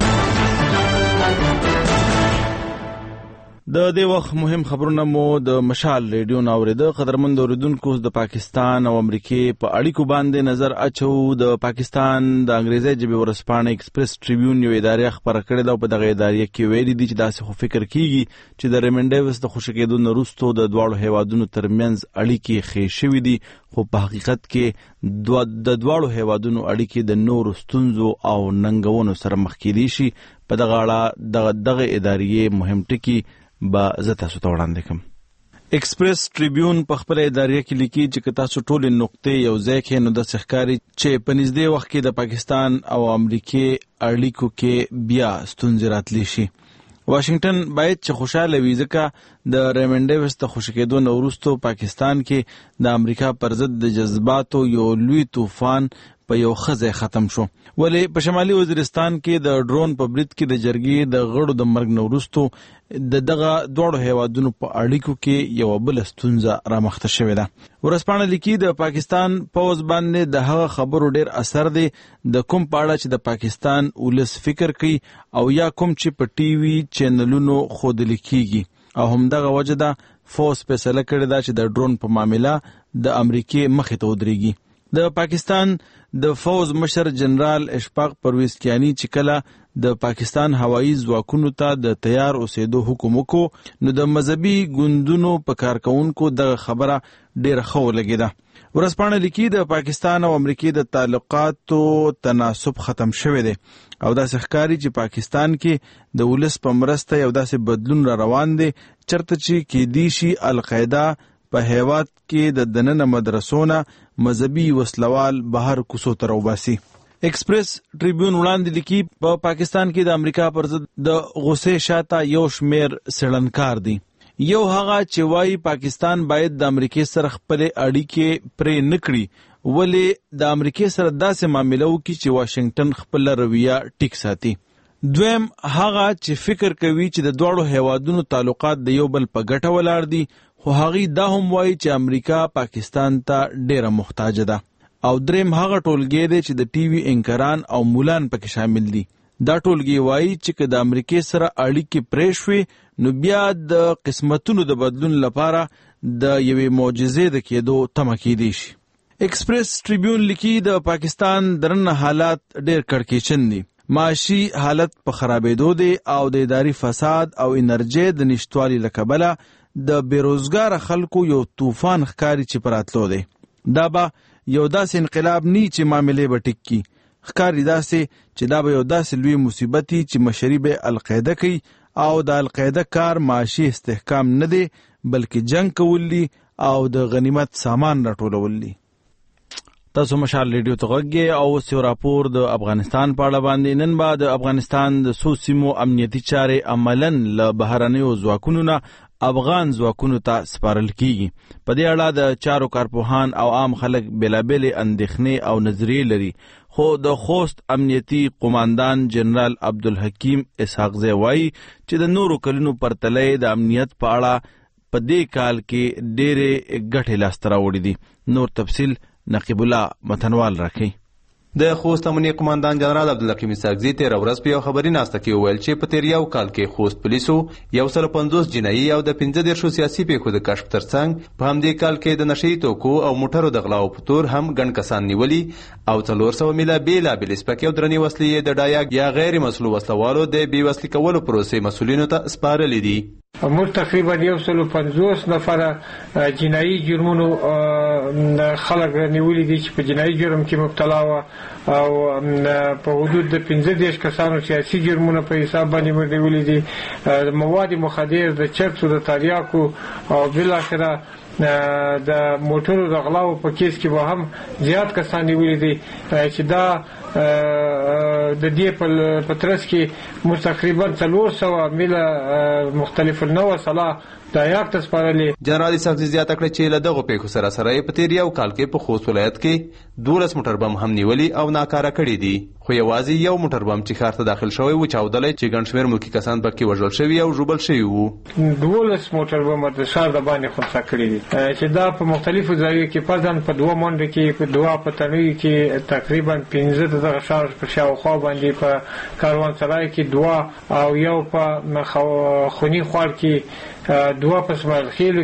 د دې وخت مهم خبرونه مو د مشال ریډیو نه اورېده. قدرمند اوریدونکو، د پاکستان او امریکې په اړیکو باندې نظر اچو. د پاکستان د انګریزي ژبې ورځپاڼه ایکسپریس ټریبیون یو ادارې خبره کړې ده او په دغه ادارې کې ویلي دي چې داسې خو فکر کیږي چې د ریمن ډیویس د خوشی کېدو نه وروسته د دواړو هیوادونو ترمنځ اړیکې ښې شوې دي، خو په حقیقت کې د دواړو هیوادونو اړیکې د نورو ستونزو او ننګونو سره مخ کېدی شي. په دغه اړه دغه ادارې مهم ټکي با زه تاسو ته وړاندې کوم. ایکسپریس ټریبیون په خپل ادارې کې لیکي چې تاسو ټولې نقطې یو ځای کې نو د ښکاري چې په نږدې وخت کې د پاکستان او امریکې اړیکو کې بیا ستونزې راتلی شي. واشنگټن باید چې خوشاله وي، ځکه د ریمن ډیویس د خوشی کېدو نه وروسته پاکستان کې د امریکا پر ضد د جذباتو یو لوی طوفان په یو خزه ختم شو. ولی په شمالي وزیرستان کې د ډرون په برید کې د جرګې د غړو د مرګ نه وروسته دغه دواړو هیوادونو په اړیکو کې یو بل ستونزه رامخته شوې ده. ورځپاڼه لیکي د پاکستان پوز باندې د هغه خبرو ډیر اثر دی د کوم په اړه چې د پاکستان ولس فکر کوي او یا کوم چې په ټي وي چینلونو ښودل کیږي. او همدغه وجه ده فوز فیصله کړې ده چې د ډرون په معاملې د امریکې مخې ته ودرېږي. د پاکستان د فوز مشر جنرال اشفاق پرویز کیانی چې کله د پاکستان هوایي ځواکونو ته د تیار اوسېدو حکم وکړو، نو د مذهبي ګوندونو په کارکونکو دغه خبره ډیره ښه ولګېده. ورځپاڼه لیکي د پاکستان او امریکې د تعلقاتو تناسب ختم شوی دی او داسې ښکاري چې پاکستان کې د ولس په مرسته یو داسې بدلون را روان دی چرته چې کېدی شي القاعده په هیواد کې د دننه مدرسونه مذهبي وسلوال بهر کوڅو ته راوباسي. ایکسپریس ټریبیون وړاندې لیکي په پاکستان کې د امریکا پر ضد د غصې شاته یو شمیر څېړنکار دي. یو هغه چې وایي پاکستان باید د امریکې سره خپل اړیکې پرې نه کړي، ولې د امریکې سره داسې معامله وکړي چې واشنگټن خپل رویه ټیک ساتي. دویم هغه چې فکر کوي چې د دواړو هیوادونو تعلقات د یو بل په ګټه ولاړ دي، خو هغه دا هم وایي چې امریکا پاکستان ته ډیره محتاج ده. او دریم هغه ټولګی دی چې د ټي وي انکران او مولان پکې شامل دي. دا ټولګی وایي چې د امریکې سره اړیکې پرې شوې نو بیا د قسمتونو د بدلون لپاره د یوې معجزې د کېدو تمه کېدی شي. ایکسپریس ټریبیون لیکي د پاکستان درنه حالات ډیر کړکېچن دي. معاشي حالت په خرابېدو دی او د اداري فساد او انرژي د نشټوالي له کبله د بیروزګار خلکو یو طوفان ښکاري چې پراتلو دی. دا به یو داسې انقلاب نی چې معاملې به ټیک کی، ښکاري داسې چې دا به یو داسې لوی مصیبتي چې مشري به القاعده کوي او د القاعده کار معاشي استحکام نه دی بلکې جنگ کول دي او د غنیمت سامان راټولول دي. تاسو مشال ریډیو ته غږی او سیو راپور د افغانستان په اړه باندې. نن به د افغانستان د څو سیمو امنیتي چارې عملاً له بهرنیو ځواکونو نه افغان ځواکونو ته سپارل کیږي. په دې اړه د چارو کارپوهان او عام خلک بېلابېلې اندېښنې او نظریې لري، خو د خوست امنیتي قوماندان جنرال عبدالحکیم اسحاقزی وایي چې د نورو کلونو پرتلې د امنیت په اړه په دې کال کې ډېرې ګټې لاسته راوړي دي. نور تفصیل نقیب الله متنوال راکوي. د خوست امنیه قوماندان جنرال عبدالحکیم ساګزي تېره ورځ په یو خبري ناسته کې وویل چې په تېر یو کال کې خوست پولیسو 150 جنایي او د 15 سیاسي پیښو د کشف ترڅنګ په همدې کال کې د نشهیي توکو او موټرو د غلاو په تور هم ګڼ کسان نیولي او 400 میله بېلابېلې سپکې او درنې وسلې د ډایاک یا غیر مسلو وسلوالو د بېوسلې کولو پروسې مسؤلینو ته سپارلې دي. موږ تقریبا 150 نفره جنایي جرمونو خلک نیولي دي چې په جنایي جرم کې مبتلا وه او په حدود د 15 کسانو سیاسي جرمونه په حساب باندې موږ نیولي دي. د مواد مخدر د چرسو د تریاکو او بالاخره د موټرو د غلاو په کیس کې به هم زیات کسان نیولي دي چې دا د دې په ترڅ کې موږ تقریبا 400 میله مختلف النوع وسله د یاک ته سپارلې. جنرال ساګزي زیاته کړه چې له دغو پیښو سره سره په تېر یو کال کې په خوست ولایت کې 12 موټر بم هم نیولي او ناکاره کړي دي، خو یوازې یو موټر بم چې ښار ته داخل شوی و چاودلی چې ګڼ شمېر ملکي کسان پکې وژل شوي او ژوبل شوي وو. 12 موټر بم د ښار د باندې خنثی کړي دي چې دا په مختلفو ځایونو کې فرضاً په 2 منډه کې په 2 په تنوي کې تقریبا 15 دغه ښار په شاوخوا باندې په کاروانسرای کې 2 او یو په خوني خوړ کې 2 په اسماعیل خیلو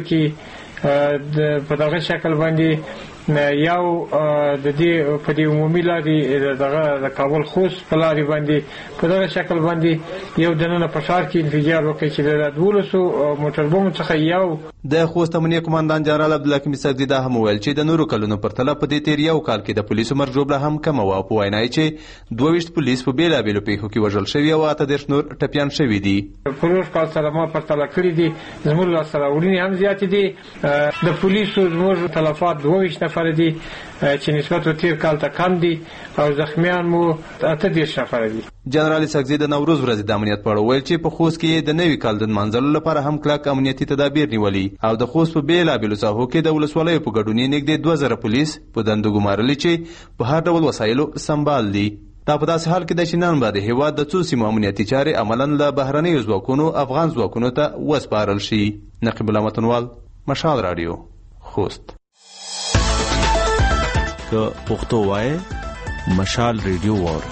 کې په دغه شکل باندې یو د دې په دې عمومي لارې د کابل خوست په لارې باندې په دغه شکل باندې یو دننه په ښار کې انفجار وکړي چې د 12 موټر بمو څخه یو. د خوست امنیه قوماندان جنرال عبدالحکیم ساګزي دا هم وویل چې د نورو کلونو پرتله په دې تېر یو کال کې د پولیسو مرګ ژوبله هم کمه وه او په وینا یې چې 22 پولیس په بېلابېلو پیښو کې وژل شوي او 18 نور ټپیان شوي دي. په روز کال سره ما پرتله کړي دي زموږ لاسته راوړنې هم زیاتې دي. د پولیسو زموږ تلفات 22 نفر دي چې نسبت تیر کال ته کم دي او زخمیان مو 18 نفر دي. جنرال ساګزي د نوروز ورځې د امنیت په اړه ویل چې په خوست کې د نوي کال د نمانځلو لپاره هم کلک امنیتي تدابیر نیولي او د خوست په بېلابېلو ساحو کې د ولسوالیو په ګډون یې نږدې 2000 پولیس په دندو ګمارلي چې په هر ډول وسایلو سمبال دي. دا په داسې حال کې ده چې نن به د هېواد د څو سیمو امنیتي چارې عملاً له بهرنیو ځواکونو افغان ځواکونو ته وسپارل شي. نقیب الله متنوال، مشال راډیو، خوست. که پښتو وایي مشال ریډیو وار.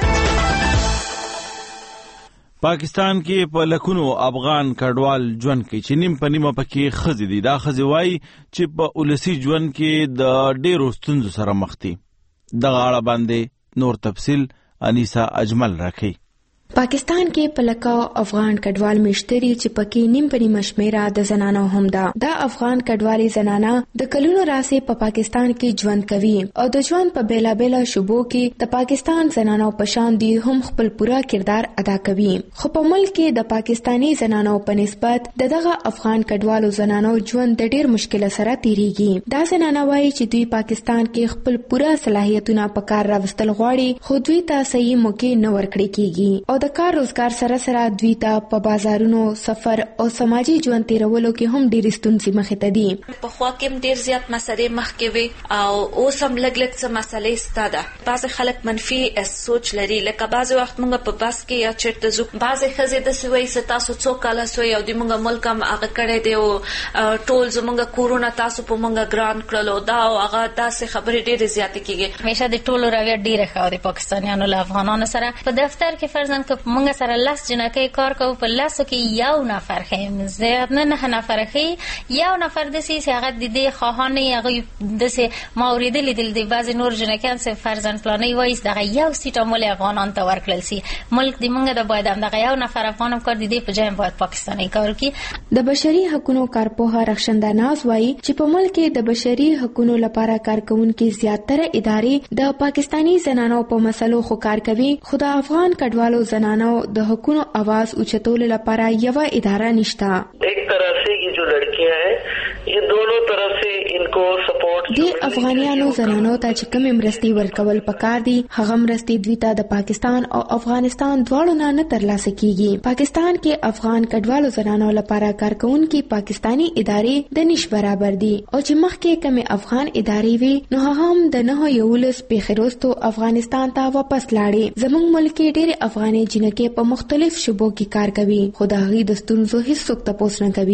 پاکستان کې په لکونو افغان کډوال ژوند کوي چې نیم په نیمه پکې ښځې دي. دا ښځې وایي چې په ولسي ژوند کې د ډېرو ستونزو سره مخ دي. دغه اړه باندې نور تفصیل انیسا اجمل راکوي. پاکستان کې پلکاو افغان کډوال مشتري چې پکې نیم په نیمه شمیره د زنانو هم ده. دا افغان کډوالي زنانه د کلونو راځي په پاکستان کې ژوند کوي او د ژوند په بیلابېلا شوبو کې د پاکستان زنانو په شان دي هم خپل پوره کردار ادا کوي. خو په ملک کې د پاکستانی زنانو په نسبت دغه افغان کډوالو زنانو ژوند د ډېر مشکل سره تیریږي. دا زنانه وایي چې دوی پاکستان کې خپل پوره صلاحیتونه په کار راوستل غواړي خو دوی ته صحیح موقع نه ورکړل کیږي او د کار روزګار سره سره دوی ته په بازارونو سفر او سماجی ژوند تیرولو کې هم ډېرې ستونزې مخې ته دي. په خوا کې ډېر زیات مسلې مخکې وي او اوس هم لږ لږ څه مسلې سته ده. بعضې خلک منفي سوچ لري لکه بعضې وخت موږ په بس کې یا چېرته ځو بعضې ښځې داسې وایي چې تاسو څو کاله سوی او د موږ ملک هم هغه کړی دی او ټول زموږ کورونه تاسو په موږ ګران کړلو دا او هغه داسې خبرې ډېرې زیاتې کېږي. همیشه د ټولو رویه ډېره ښه د پاکستانیانو له افغانانو سره په دفتر کې فرضاً که موږ سره 10 جنکۍ کار کوو په 10 کې یو نفر ښیم زیات نه 9 نفر ښي یو نفر داسې چې هغه د دې خواهان نه هغه داسې ما اورېدلي دي د بعضې نور جنکیان چې فرضاً فلانۍ وایي دغه یو سیټ هم ولې افغانانو ته ورکړل سي. ملک د موږ د باید همدغه یو نفر افغان هم کار د دې په ځای باید پاکستاني کار وکړي. د بشري حقوقو کارپوه رخشنده ناز وایي چې په ملک کې د بشري حقوقو لپاره کارکونکي زیاتره ادارې د پاکستانی زنانو په مسلو خو کار کوي خو د افغان کډوالو زنانو د حقوقو आवाज اوچتولو لپاره یو اداره نشته. ایک طرح سے یہ جو لڑکیاں ہیں یہ دونوں طرف سے ان کو سپورٹ دی افغانیانو زنانو ته چې کوم مرستي ورکول پکار دي هغه مرستي دوی ته د پاکستان او افغانستان دواړو نه ترلاسه کیږي. پاکستان کې افغان کډوالو زنانو لپاره کارکونکي پاکستانی ادارې د نش برابر دي او چې مخکې کوم افغان ادارې وي نو هغه هم د 9 پیښروستو افغانستان ته واپس لاړې. زموږ ملک کې ډېر افغاني جنکې په مختلف شوبو کې کار کوي خو د هغې د ستونزو هیڅ څوک تپوس نه کوي.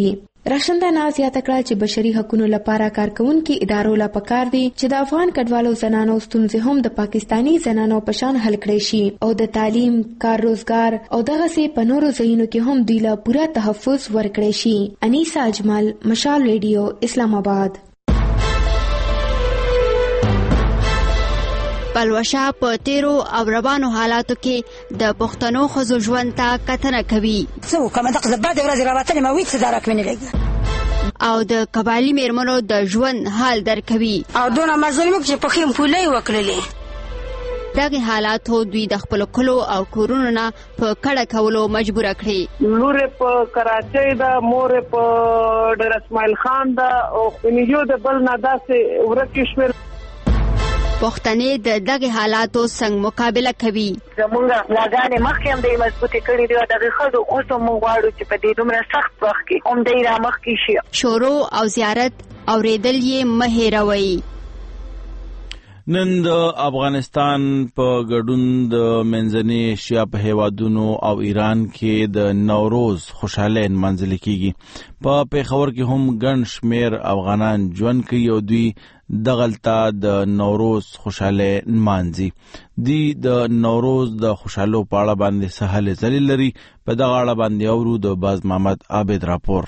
راشندانا زیاته کړه چې بشري حقوقو لپاره کارکونکو ادارو لا پکار دي چې د افغان کډوالو زنانو ستونزې هم د پاکستانی زنانو په شان حل کړي شي او د تعلیم، کار روزګار او دغه سي په نورو ځایونو کې هم دوی لا پوره تحفظ ورکړي شي. انیسا اجمل، مشال ریډیو، اسلام آباد. پلوشه په تیرو او روانو حالاتو کې د پښتنو ښځو ژوند ته کتنه کوي. څه وکړم دغه بعد ورځې راوتلې ما وې څه درک مې نه لګي او د قبایلي میرمنو د ژوند حال درکوي او دونه مظلوم چې په خیم پولې وکړلې. دغه حالاتو دوی د خپل کلو او کورونو نه په کډه کولو مجبور کړي. لور په کراچۍ دا، مور په ډیر اسماعیل خان دا او خنیجو د بل نه داسې ورکې شول. پښتنې د دغه حالاتو څنګه مقابله کوي؟ زمونږ غلاګانې مخکې هم د مضبوطې کړي دي او دغه ښځو اوس هم موږ غواړو چې په دې دومره سخت وخت کې هم دی را مخکې شي. شورو او زیارت اورېدل یې مه هېروئ. نن د افغانستان په ګډون د منځنۍ ایشیا په هیوادونو او ایران کې د نوروز خوشاله نمانځل کیږي. په پیښور کې هم ګڼ شمیر افغانان ژوند کوي او دوی دغلطه د نوروز خوشاله نمانځي. دی د نوروز د خوشالو په اړه باندې سهل زلی لري. په دغه اړه باندې اورو د باز محمد عابد راپور.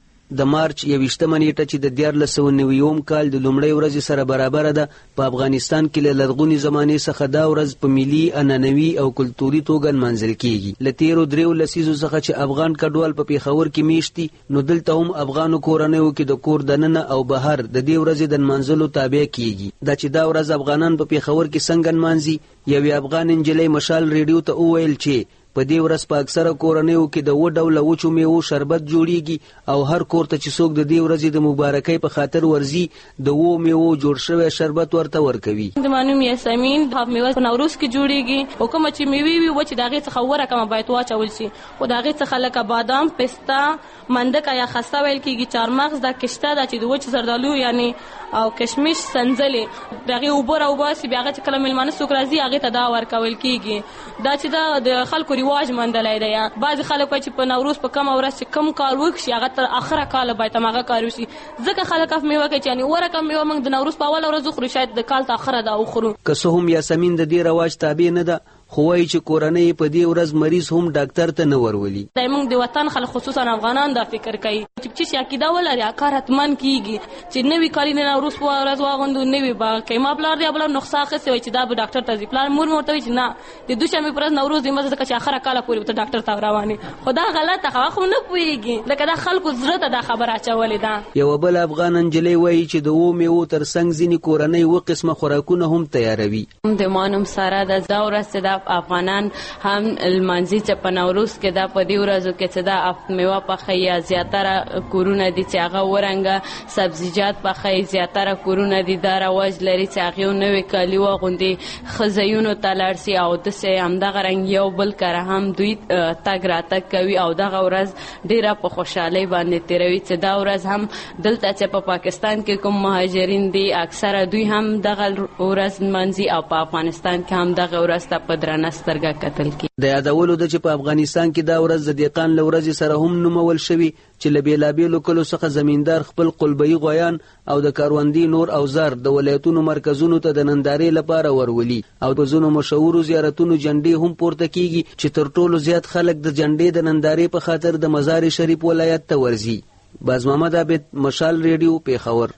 د مارچ 21 نیټه چې د 1490 کال د لومړۍ ورځې سره برابر ده، په افغانستان کې له لرغونې زمانې څخه دا ورځ په ملي، عنعنوي او کلتوري توګه نمانځل کیږي. له تیرو 3 لسیزو څخه چې افغان کډوال په پیښور کې میشتي، نو دلته هم افغانو کورنیو کې د کور دننه او بهر د دې ورځې د نمانځلو تابع کیږي. دا چې دا ورځ افغانان په پیښور کې څنګه نمانځي، یوې افغان انجلۍ مشال ریډیو ته وویل چې په دې ورځ په اکثره کورنیو کې د 2 ډوله وچو میوو شربت جوړیږي او هر کور ته چې څوک د دې ورځې د مبارکۍ په خاطر ورځي د 2 میوو جوړ شوی شربت ورته ورکوي. د مانوم یاسمین د میوه په نوروز کې جوړیږي او کوم چې میوي وي و چې دغه څخه ورکه باید واچول شي او دغه څخه لکه بادام، پستا، مندک یا خسته ویل کیږي، چارمغز، د کشته د چې د وچ زردالو یعنی او کشمش، سنځلې دغه اوبر او باسي بیا چې کله ملمانه څوک راځي هغه ته دا ورکول کیږي. دا چې د خلکو رواج مندلای دی. بعض خلک چې په نوروز په کم ورځ چې کم کار وکړي هغه تر اخره کال باید هغه کار وشي. ځکه خلک اف میوه کوي چې ورکه میوه موږ د نوروز په اول ورځ خورو، شاید د کال ته اخره دا وخورو. که څه هم یاسمین د دې رواج تابع نه ده، خو وایي چې کورنۍ په دې ورځ مریض هم ډاکټر ته نه ورولي. موږ د وطن خلک خصوصا افغانان دا فکر کوي چې عقیده ولري کار حتمن کیږي چې نوې کالي نه نوروز په ورځ واغوندو، نوې با کیما بلار دی بل نقصا خسته وي چې دا به ډاکټر ته ځي. پلان مور مرته وي چې نه د دوشنبه پر ورځ نوروز دی مزه چې اخره کال پورې ته ډاکټر ته رواني. خدا غلطه خو نه پويږي لکه دا خلکو زړه ته دا خبره اچولې ده. یو بل افغان انجلۍ وایي چې د 2 میوو ترڅنګ ځینې کورنۍ و قسمه خوراکونه هم تیاروي. د مانوم سره د ورځ د افغانان هم المنځي چې په نوروز کې دا په دې ورځو کې چې دا میوه پخې یا زیاتره کورونه دي چې هغه ورنګه سبزیجات پخې، زیاتره کورونه دي دا رواج لري چې هغه نوې کالي واغوندي، خزایونو ته لاړ شي او دسه همدغه رنګ یو بل کره هم دوی تګ راتګ کوي او دغه ورځ ډیره په خوشحالۍ باندې تیروي چې دا ورځ هم دلته چې په پاکستان کې کوم مهاجرین دي اکثره دوی هم دغه ورځ منځي او په افغانستان کې هم دغه ورځ ته په درنه سترګه کتل کی. د یادولو د چې په افغانستان کې دا ورځ د دیقان له ورځې سره هم نومول شوي چې له بېلابېلو کلو څخه زمیندار خپل قلبه‌ي غویان او د کاروندي نور اوزار د ولایتونو مرکزونو ته د نندارې لپاره ورولي او په ځینو مشهورو زیارتونو جنډې هم پورته کیږي چې تر ټولو زیات خلک د جنډې د نندارې په خاطر د مزار شریف ولایت ته ورځي. باز محمد عابد، مشال ریډیو، پیښور.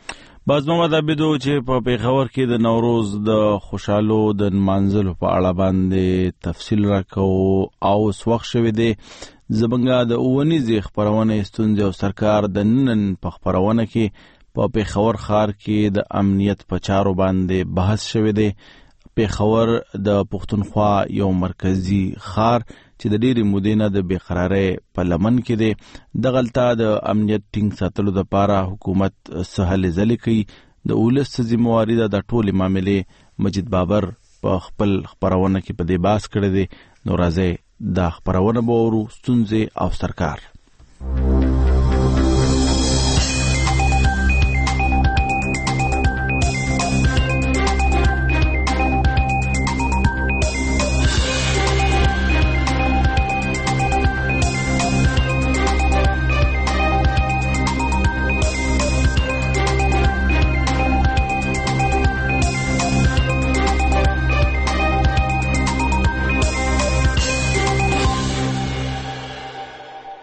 باز محمد عابدو چې په پیښور کې د نوروز د خوشالو د نمانځلو په اړه باندې تفصیل راکوو او اوس وخت شوی دی زمونږ د اونیزې خپرونې ستونزې او سرکار د نن په خپرونه کې په پیښور ښار کې د امنیت په چارو باندې بحث شوی دی. پیښور د پښتونخوا یو مرکزی ښار چې د ډېرې مودې نه د بېقرارۍ په لمن کې دی. دغلته د امنیت ټینګ ساتلو دپاره حکومت څه هلې ځلې کوي. د ولس څه ذمهواري ده، د ټولې معاملې مجید بابر په خپل خپرونه کې په دې بحث کړی دی. نو راځئ دا خپرونه به اورو، ستونزې او سرکار.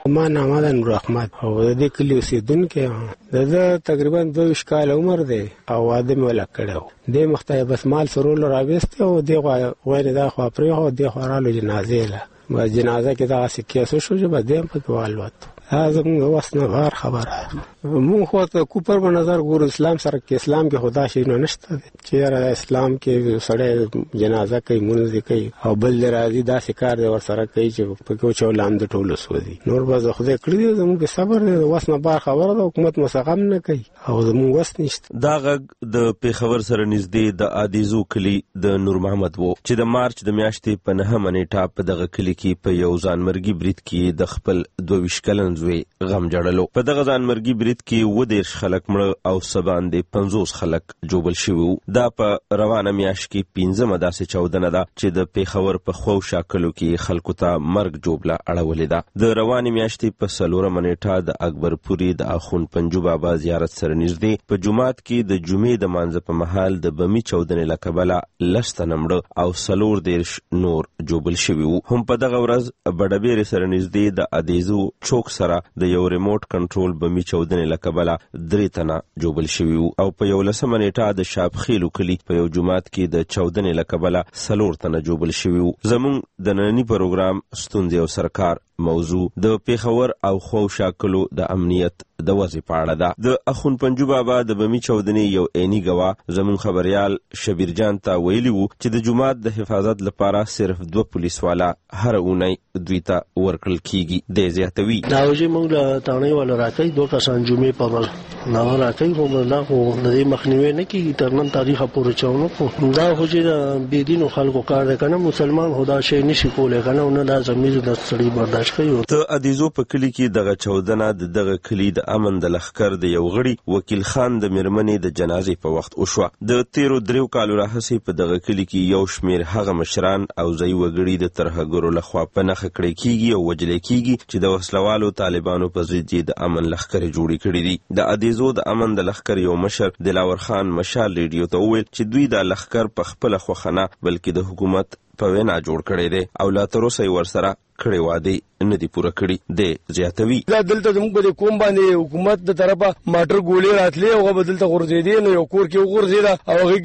ما نامه ده نور احمد او د دې کلی اوسیدونکی د تقریبا 22 کال عمر دی او واده مې ولا کړو د مختای بس مال سرول راويسته او د غوړې دا خو پرې هو د خورالو جنازې له ما جنازه کې دا سکه شو چې بده په والوت هغه موږ واسنه بار خبره مون خو ته کوپر په نظر ګور اسلام سره کې اسلام کې خدا شي نه نشته چې اسلام کې سړی جنازه کوي مونږ کوي او بل راځي دا شکار دی ور سره کوي چې په کو چولام د ټولو سودي نور به خدای کړی دی موږ صبر دی واسنه بار خبره د حکومت مسقم نه کوي او موږ واس نشته دا غږ د پیښور سره نږدې د عادیزو کلی د نور محمد وو چې د مارچ د میاشتې په 9 منېټه په دغه کلی کې په یو ځانمرګي برید کې د خپل 22 کلن زوی غم جوړلو په دغه ځانمرګي برید کې 20 خلک مړ او سباندې 50 خلک جوبل شوي دا په روانه میاشت کې 15 داسې چاودنه ده چې د پیښور په خو شاکلو کې خلکو ته مرګ جوبله اړولې ده د روانه میاشتې په 4 منېټه د اکبرپوري د اخون پنجو بابا زیارت سره نږدې په جمعات کې د جمعې د مانځه په مهال د بمی چاودنې له کبله لسته نمړه او 14 نور جوبل شوي هم په دغه ورځ بډبیر سره نږدې د ادیزو چوک سره د یو ریموټ کنټرول بمی چاودنې لکبله 3 تنه جوبل شوي او په 11 منېټه د شابخیلو کلی په یو جمعات کې د چاودنې لکبله 4 تنه جوبل شوي زموږ د نننی پروګرام ستونزې او سرکار موضوع د پیښور او خو شاکلو د امنیت د وضع په اړه ده د اخون پنجو بابا د بمی چاودنې یو عیني گواه زموږ خبريال شبیر جان ته ویلي وو چې د جمعات د حفاظت لپاره صرف 2 پولیس والا هر اونۍ دوی ته ورکړل کیږي د زیاتوي دا وجه موږ له تانه ولا راکې 2 کسان جمعې په ورځ نو راکې کوم نه خو د مخنیوي نه کیږي تر نن تاریخ پورې چاونو خو دا خو چې بيدینو خلکو کار ده کنه مسلمان خدا شي نشي کولای کنه نه دا زمير د سړي برداشت ته ادیزو په کلی کې دغه چاودنه دغه کلی د امن د لخر د یو غړي وکیل خان د میرمنې د جنازې په وخت وشو د 13 کالو راهسې په دغه کلی کې یو شمیر هغه مشران او ځای وګړي د ترهګرو لخوا په نخ کړی کیږي او وجل کیږي چې د وسلوالو طالبانو په ضد د امن لخر جوړی کړی دي د ادیزو د امن د لخر یو مشر دلاور خان مشال ریډیو ته وویل چې دوی د لخر په خپل خوخنه بلکې د حکومت په وینا جوړ کړی دی او لا تر اوسه ورسره کړي وادي نه دی پوره کړی د زیاتوي دا دلته زموږ په کوم باندې حکومت د طرفه ماټر ګولې راتلې او بدلته غورځېدې نو یو کور کې غورځېدا او هغه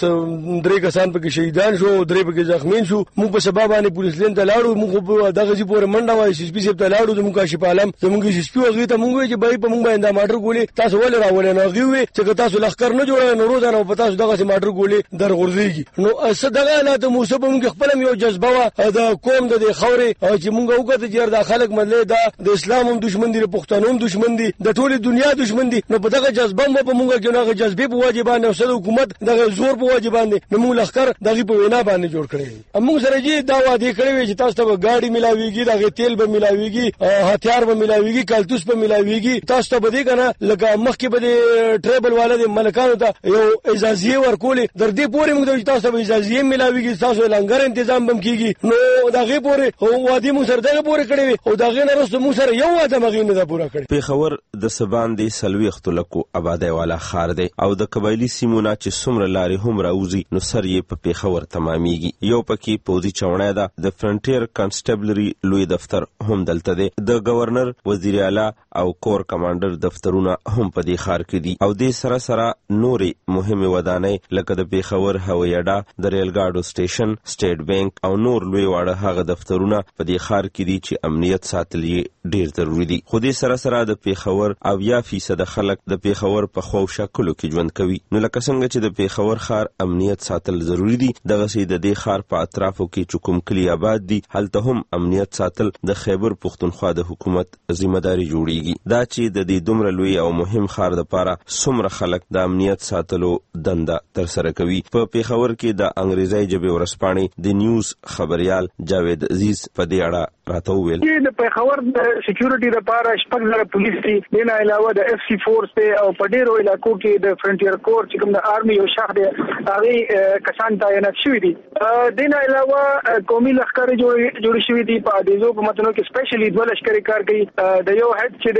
کې 3 کسان په شهیدان شو 3 په زخمین شو موږ په سبب باندې پولیس لین ته لاړو موږ دغه جی پورې منډه وای شي سپیس ته لاړو زموږ کاشف عالم زموږ شپې هغه ته موږ چې بای په موږ باندې ماټر ګولې تاسو ولې راولې نو غوي چې تاسو لخر نه جوړه نو روزانه په تاسو دغه ماټر ګولې در غورځيږي نو صدقه حالات موسه په موږ خپل یو جذبه د قوم د خوري چې موږ وګورئ چې دا خلک مله دا د اسلام هم دشمن دي د پښتنو هم دشمن دي د ټوله دنیا دشمن دي نو په دغه جذبه مو په موږ کې نه جذبه په واجبانه او سره حکومت دغه زور په واجبانه نو موږ لخر دغه په وینا باندې جوړ کړی موږ سره جی دا وعده کړی چې تاسو ته ګاډي ملاويږي دغه تیل به ملاويږي هتیار به ملاويږي کالتوس به ملاويږي تاسو ته به دي کنه لکه مخکې به ټریبل والده ملکانو ته یو اجازه ورکولې در دې پورې موږ تاسو ته اجازه ملاويږي تاسو لنګر تنظیم بم کیږي نو دغه پورې وعده موږ سره دغه پورې کړی او دغه نه رسو موږ سره یو واده مغینه ده پوره کړی پیښور د سباندې سلويخت لکو آبادی والا خار دی او د قبایلی سیمونه چې څومره لارې هم راوځي نو سر یې په پیښور تمامېږي یو پکې پوزي چونه ده د فرنټیر کانسټیبلری لوی دفتر هم دلته دی د گورنر وزیر اعلی او کور کمانډر دفترونه هم په دې خار کې دي او د سره سره نورې مهمه ودانۍ لکه د پیښور هوایي اډه د ریل ګاډو سټیشن سټیټ بانک او نور لوی واړه هغه دفترونه په دې خار کې دي چې امنیت ساتل یې ډیر ضروری دي خو دې سره سره د پیښور او 80% خلک د پیښور په خو شکلو کې ژوند کوي نو لکه څنګه چې د پیښور خار امنیت ساتل ضروری دي دغه سي د دې خار په اطرافو کې چکم کلی آباد دي هلته هم امنیت ساتل د خیبر پختونخوا د حکومت ذمہ داری جوړیږي دا چې د دې دومره لوی او مهم خار د پاره څومره خلک د امنیت ساتلو دنده تر سره کوي په پیښور کې د انګریزي ژبې ورسپانې د نیوز خبريال جاوید عزیز په دې اړه راته وویل د پیښور د سکیورټي لپاره شپږ زره پولیس دي دغه علاوه د اف سی فورس ته او په ډیرو علاقو کې د فرنټیر کور چې کوم د آرمي یو شاخ دی هغه کسان تعینات شوي دي دغه علاوه قومي لښکر جوړ شوي دي په ادیزو په متنو کې سپیشلی دوه لښکري کار کوي د یو هډ چې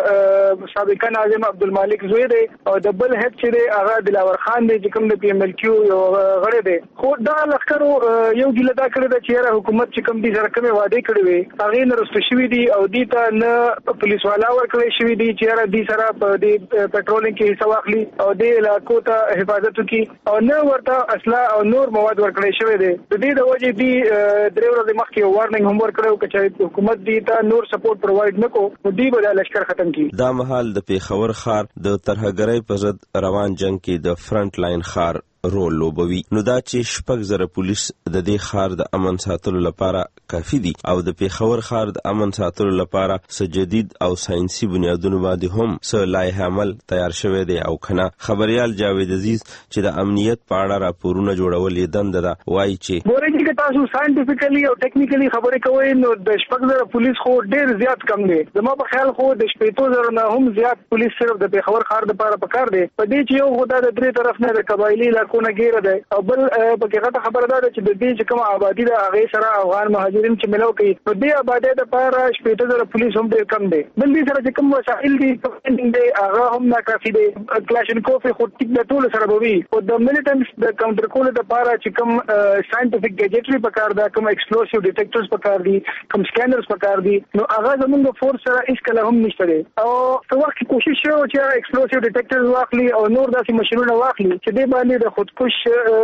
د سابق ناظم عبدالمالک زوی دی او د بل هډ چې دی هغه دلاور خان دی چې کوم د پی ام ال کیو یو غړی دی خو دا لښکرو یو ګیله دا کړی چې حکومت چې کوم دي سره کومه وعده کړې وي هغه نه رسټ شوی دي او دي ته نه پولیس والا ورکړی شوی دي چې را دي سره په دې پټرولینګ کې حصہ واخلي او دې علاقو ته حفاظت وکړي او نه ورته اسلحه او نور مواد ورکړی شوی دي د دې د وجې دي درې ورځې مخکې وارننګ هم ورکړو چې حکومت دې ته نور سپورټ پرووايډ نکو دې به د لشکر ختم کړي. دا مهال د پیښور ښار د ترهګرۍ په ضد روان جنگ کې د فرنٹ لاین ښار رول لوبوي. نو دا چې 6,000 پولیس د دې ښار د امن ساتلو لپاره کافي دي او د پیښور ښار د امن ساتلو لپاره سجدید او ساينسي بنیادونو باندې هم څه لایحه عمل تیار شوی دی او کنه. خبريال جاوید عزیز چې د امنیت په اړه راپورونه جوړول یې دنده ده وایي چې ګورئ چې تاسو ساينټیفیکلی او ټیکنیکلی خبرې کوئ نو د 6,000 پولیس خو ډیر زیات کم دي. زما په خیال خو د 15,000 نه هم زیات پولیس صرف د پیښور ښار لپاره پکار دي. په دې چې یو خدای د درې طرف نه د قبایلی علاقو نه ګیره ده او بل پکې غټه خبره ده چې د دې چې کوم آبادی د هغه سره افغان مهاجرین چې ملو کوي په دې آبادی د لپاره 15,000 پولیس هم ډیر کم دي. بل دې سره چې کوم وسایل دي هغه هم ناکافي دي. کلاشینکوف خو ټیک د ټول سره بوي او د ملیټنټس د کاونټر کول د لپاره چې کوم ساينټیفیک ګیجټری پکار ده کوم ایکسپلوسیو ډیټیکټرز پکار دي کوم سکینرز پکار دي نو هغه زموږ فورس سره هیڅ کله هم نشته دي. او څو وخت کوشش شو چې ایکسپلوسیو ډیټیکټرز واخلي او نور داسې ماشينونه واخلي چې دې باندې د خودکش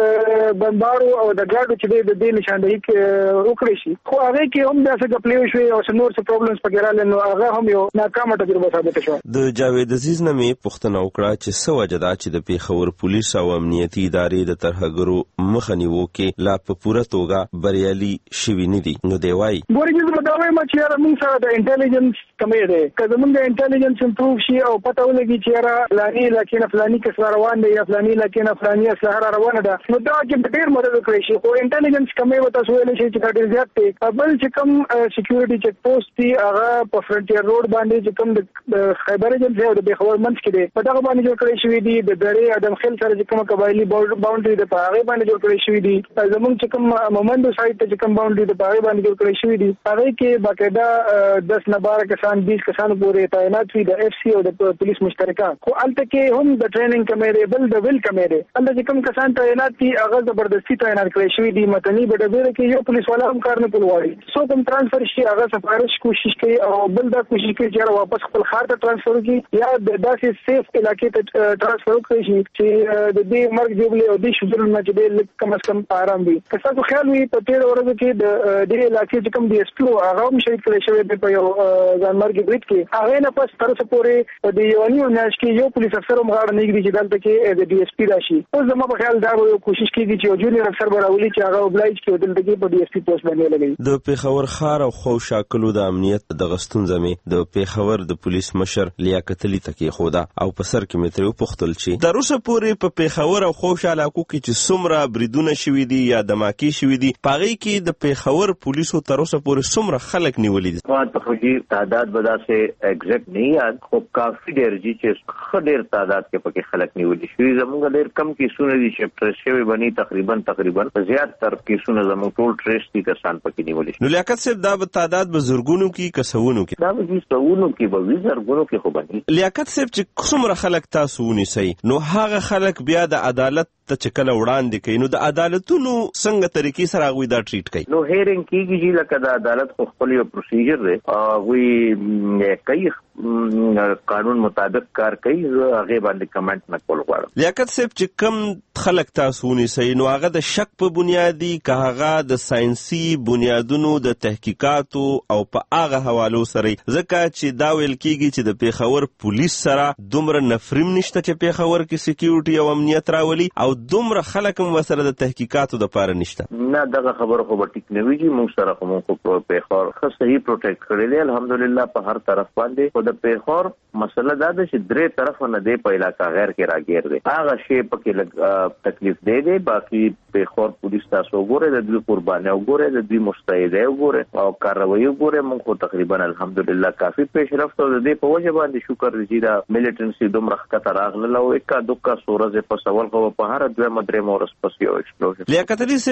بمبارو او د ګاډو چې د دې نشاندهي وکړي شي خو هغه کې هم داسې غپلې شوې او نور څه پرابلمز پکې راغلل نو هغه هم یو ناکامه تجربه ثابت شوه. د جاوید عزیز نه مې پوښتنه وکړه چې څه وجه ده چې د پیښور پولیس او امنیتي ادارې د ترهګرو مخه نیولو کې لا په پوره توګه بریالي شوي نه دي. نو دی وایي ګورئ چې دا وایم چې یاره موږ سره د انټيليجنس کمې ده که زموږ د انټيليجنس امپروو شي او پته ولګي چې یاره فلاني علاقې نه فلاني کس روان دی یا فلاني علاقې نه فلاني اسلحه روانه ده نو دا چې ډېر مدد وکړي شي خو انټيليجنس کمې وته سویل شي چې ډېر زیات دی. بل چې کوم سکیورټي چیک پوسټ دی هغه په فرنټیر روډ باندې چې کوم د خیبر ایجنسی او د پیښور منځ کې دی په دغه باندې جوړ کړی شوی دی. د درې ادم خیل سره چې کوم قبایلی باونډري د هغه باندې جوړ کړی شوی دی. زمونږ چې کوم مومندو سایت ته چې کوم باونډري د هغه باندې جوړ کړی شوی دی هغه کې باقاعده 10 نه 12 کسان 20 کسان پورې تعینات وي د اف سی او د پولیس مشترکه خو الته کې هم د ټریننګ کمې دی بل د ویل کمې دی. الته چې کوم کسان تعینات دي هغه زبردستی تعینات کړی شوی دی متنی بډبره کې یو پولیس والا هم کار نه کولواړي سو کوم ترانسفر شي هغه سفارش کوشش کوي او بل دا کوشش کوي چې واپس خپل ښار ته ترانسفر کړي یا د داسې سیف علاقې ته ترانسفر کړي شي چې د دې مرګ جوړلې او د شذر نه چې د کم از کم آرام وي. که تاسو خیال وي په تیر ورځ کې د دې علاقې چې کوم دی اس پی هغه هم شهید کړی شوی دی په یو ځانمرګي بریټ کې هغه نه پس تر څو پورې د یوانیو ناش کې یو پولیس افسر هم غاړه نه ګرځي چې دلته کې د ډي اس پی راشي. اوس زما په خیال دا یو کوشش کوي چې یو جونیئر افسر براولي چې هغه وبلایج کې دلته کې په ډي اس پی پوسټ باندې لګي. د پیښور ښار او خو شاکلو د امنیت د غستون زمې د پیښور د پولیس مشر لیاقت علي تکي خودا او په سر کې مترو پختل شي د روسه پورې په پیښور او خوش علاقو کې چې څومره بریدونه شوي دي یا دماکي شوي دي پاغي کې د پیښور پولیسو تر اوسه پورې څومره خلک نیولې دي. په فوجي تعداد بدا سے ایگزیکٹ نه یاد خو کافي ډیر جی چې خډیر تعداد کې پکې خلک نیولې شوي زموږ ډیر کم کیسونه دي چې پرشوي بني تقریبا زیات تر کیسونه زموږ ټول ټریس دي کسان پکې نیولې. نو لیاقت صاحب دا تعداد به زرګونو کې کسونو کې دا به زرګونو کې به زرګونو کې خو باندې لیاقت صاحب چې څومره خلک تاسو ونیسئ نو هغه خلک بیا د عدالت ته چې کله وړاندې کوي نو د عدالتونو څنګه طریقې سره هغوی دا ټریټ کوي. نو هیرینګ کیږي چې لکه د عدالت خو خپل یو پروسیجر دی هغوی کوي قانون مطابق کار کوي هغه باندې کمنټ نه کول غواړم. لیاقت صاحب چې کم خلک تاسو ونیسئ نو هغه د شک په بنیادي که هغه د ساينسي بنیادونو د تحقیقاتو او په هغه حوالو سره ځکه چې دا ویل کیږي چې د پیښور پولیس سره دومره نفریم نشته چې پیښور کې سکیورټي او امنیت راولي او دومره خلک هم وسره د تحقیقاتو د پاره نشته. نه دغه خبره خو به ټیک نه وي چې موږ سره خو په پیښور ښه صحیح پروټیکټ کړی دی الحمدلله په هر طرف باندې. خو د پیښور مسله دا ده چې درې طرفه نه دی په علاقه غیر کې راګیر دی هغه شی پکې لږ تکلیف دی باقي پیښور پولیس تاسو وګورئ د دوی قرباني وګورئ د دوی مستعده وګورئ او کاروایی وګورئ موږ خو تقریبا الحمدلله کافي پیشرفت او د دې په وجه باندې شکر دی چې دا ملیټنسي دومره ښکته راغله او اکا دوکا سورزه په سوال خو په هر دوه مدرې مورس پس یو ایکسپلوژن. لیاقت علي صاحب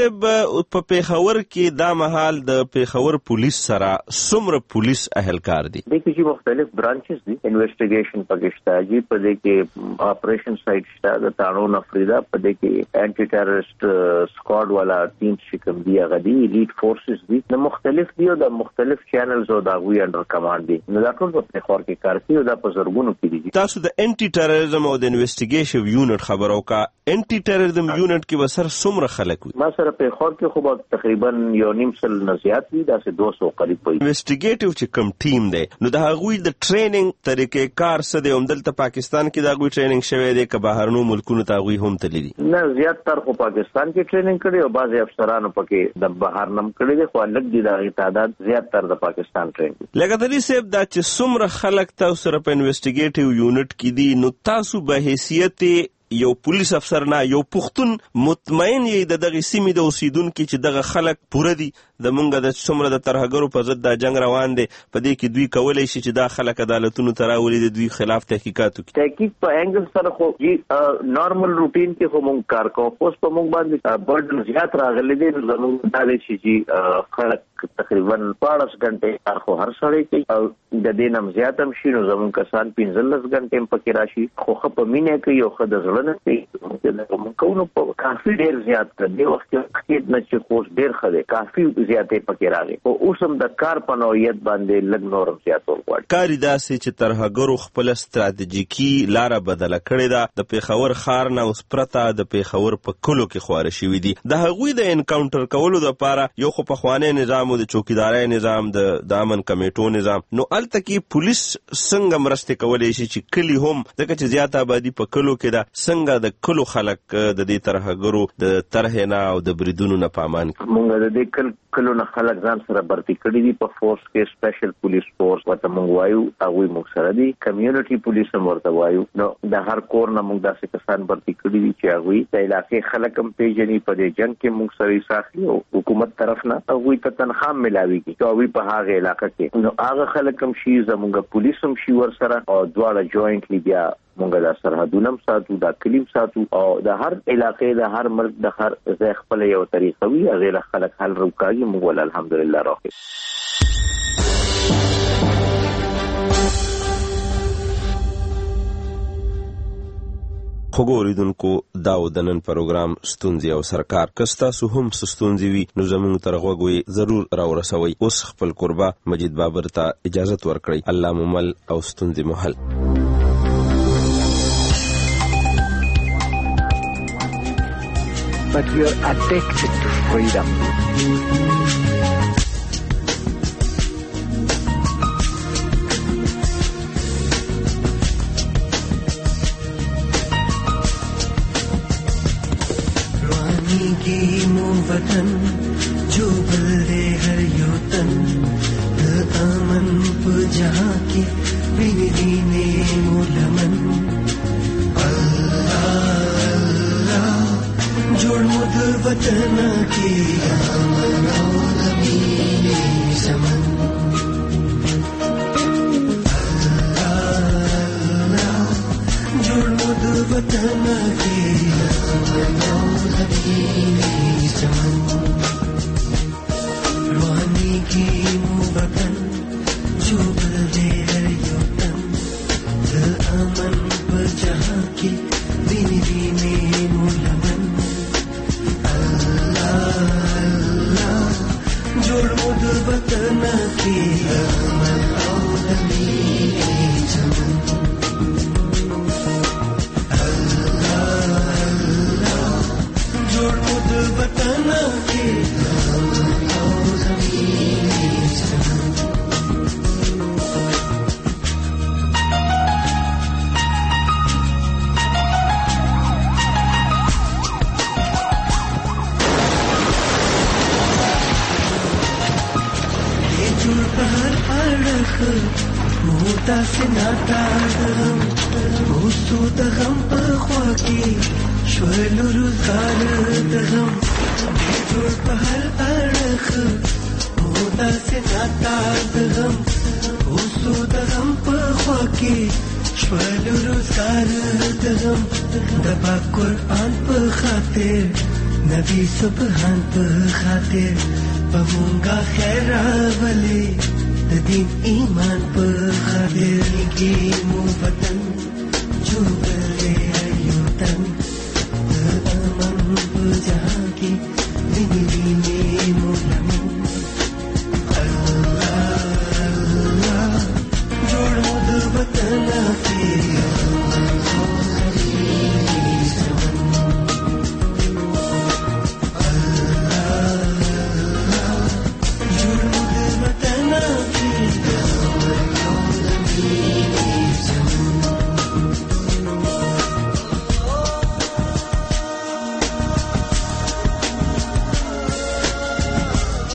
په پیښور کې دا مهال د پیښور پولیس سره څومره پولیس اهلکار دي؟ د کې مختلف برانچز دي. انویسټیګیشن پاکستان جی په دې کې اپریشن سایت شته د تانو نفریدا په دې کې انټي ټیرریسټ سکواډ والا ټیم چې کوم دی هغه دی لیډ فورسز دي. د مختلف دی او د مختلف چینلز او د غوي انډر کمانډ دي. نو دا ټول په پیښور کې کار کوي او دا په زرګونو کې دي. تاسو د انټي ټیرریزم او د انویسټیګیشن یونټ خبرو کا انټي ټیرریزم یونټ کې وسر څومره خلک وي؟ ما سره پیښور کې خو تقریبا 1.5 نه زیات دي، دا 200 قریب وي. انویسټیګیټیو چې کوم ټیم دی نو د هغوی د ټریننګ طریقې کار څه دی؟ همدلته پاکستان کې د هغوی ټریننګ شوی دی که بهرنو ملکونو ته هغوی هم تللی دي؟ نه، زیات تر خو پاکستان کې ټریننګ کړي او بعضې افسرانو پکې د بهر نم کړي دي، خو لږ دي د هغې تعداد زیات تر د پاکستان ټریننګ. لکه دلی صاحب دا چې څومره خلک تاسو سره په انویسټیګیټیو یونټ کې دي نو تاسو به حیثیت یو پولیس افسر نه یو پښتون مطمئن یې د دغه سیمې د اوسیدونکو چې دغه خلک پوره دي د مونږ د څومره د ترهګرو په ضد د جنگ روان دي په دې کې دوی کولای شي چې دا خلک عدالتونو ته راولي د دوی خلاف تحقیقات وکړي؟ تحقیق په انګل سره خو نارمل روټین کې خو مونږ کار کوو، اوس په مونږ باندې برډن زیات راغلی دی. زمونږ دا دی چې خلک تقریبا 14 غنټې کار خو هر سړی کوي او د دې نم زیات هم شي نو زمونږ کسان 15 غنټې پکې راشي، خو په مینه کوي او خو د زړه نه کوي. مونږ کوو په کافي ډیر زیات کړ دی وخت کې نه چې خو ډیر خده کافي زیاتې پکې راغی او اوس هم د کار په نوعیت باندې لږ نورم زیاتول غواړي. کاری داسې چې ترهګرو خپل ستراتیژیکي لاره بدله کړې ده. د پیښور ښار نه اوس پرته د پیښور په کلو کې خواره شوي دي. د هغوی د انکاونټر کولو دپاره یو خو پخوانی نظام او د چوکیدارۍ نظام د امن کمیټو نظام، نو هلته کې پولیس څنګه مرستې کولی شي چې کلي هم ځکه چې زیات آبادي په کلو کې ده څنګه د کلو خلک د دې ترهګرو د طرحې نه او د بریدونو نه په امان کړي؟ مونږ د دې کلو نه خلک ځان سره برتي کړي دي په فورس کې، سپیشل پولیس فورس ورته مونږ وایو، هغوی مونږ سره دي. کمیونټي پولیس هم ورته وایو. نو د هر کور نه مونږ داسې کسان برتي کړي دي چې هغوی د علاقې خلک هم پیژني. په دې جنګ کې مونږ سره یې ساخلي او حکومت طرف نه هغوی ته تنخوا ملاویږي چې هغوی په هغه علاقه کې نو هغه خلک هم شي، زمونږ پولیس هم شي ورسره او دواړه جوائنټلی بیا مونږ د سرحدونه هم ساتو، د کلیم ساتو او د هر علاقې د هر ملک د هر ځای خپل یو طریقه وي، هغې له خلک حل روکاږي. مونږ ول الحمدلله راغلي. خوږو اوریدونکو دا و د نن پروګرام ستونزې او سرکار که ستاسو هم څه ستونزې وي نو زموږ تر غوږ وي ضرور راورسوئ. اوس خپل کوربه مجید بابر ته اجازت ورکړئ. الله مو مل او ستونزې مو حل. But we are addicted to freedom. रुहानी की वतन जो बल्दे हर योतन द अमन प जहां की बिनदी ने मुलमन जोड़ मुद वतन की समन जोड़ मुद वतन की समन रूहानी की वतन जो बल्दे हर योतन दिल अमन पर जहाँ की बिनदी में मुलमन जोड़ मुद वतन की जोड़ मुद वतन की मोता से नाता दगम मोस्तू दगम पर ख्वाकी श्वलु रुज़गार दगम बेजोड़ पहल अड़ख मोता से नाता दगम मोस्तू दगम पर ख्वाकी श्वलु रुज़गार दगम दबा कुरान पर खातिर नबी सुबहान पे खातिर पवूंगा खैर रावले दिन ईमान पे खातिर की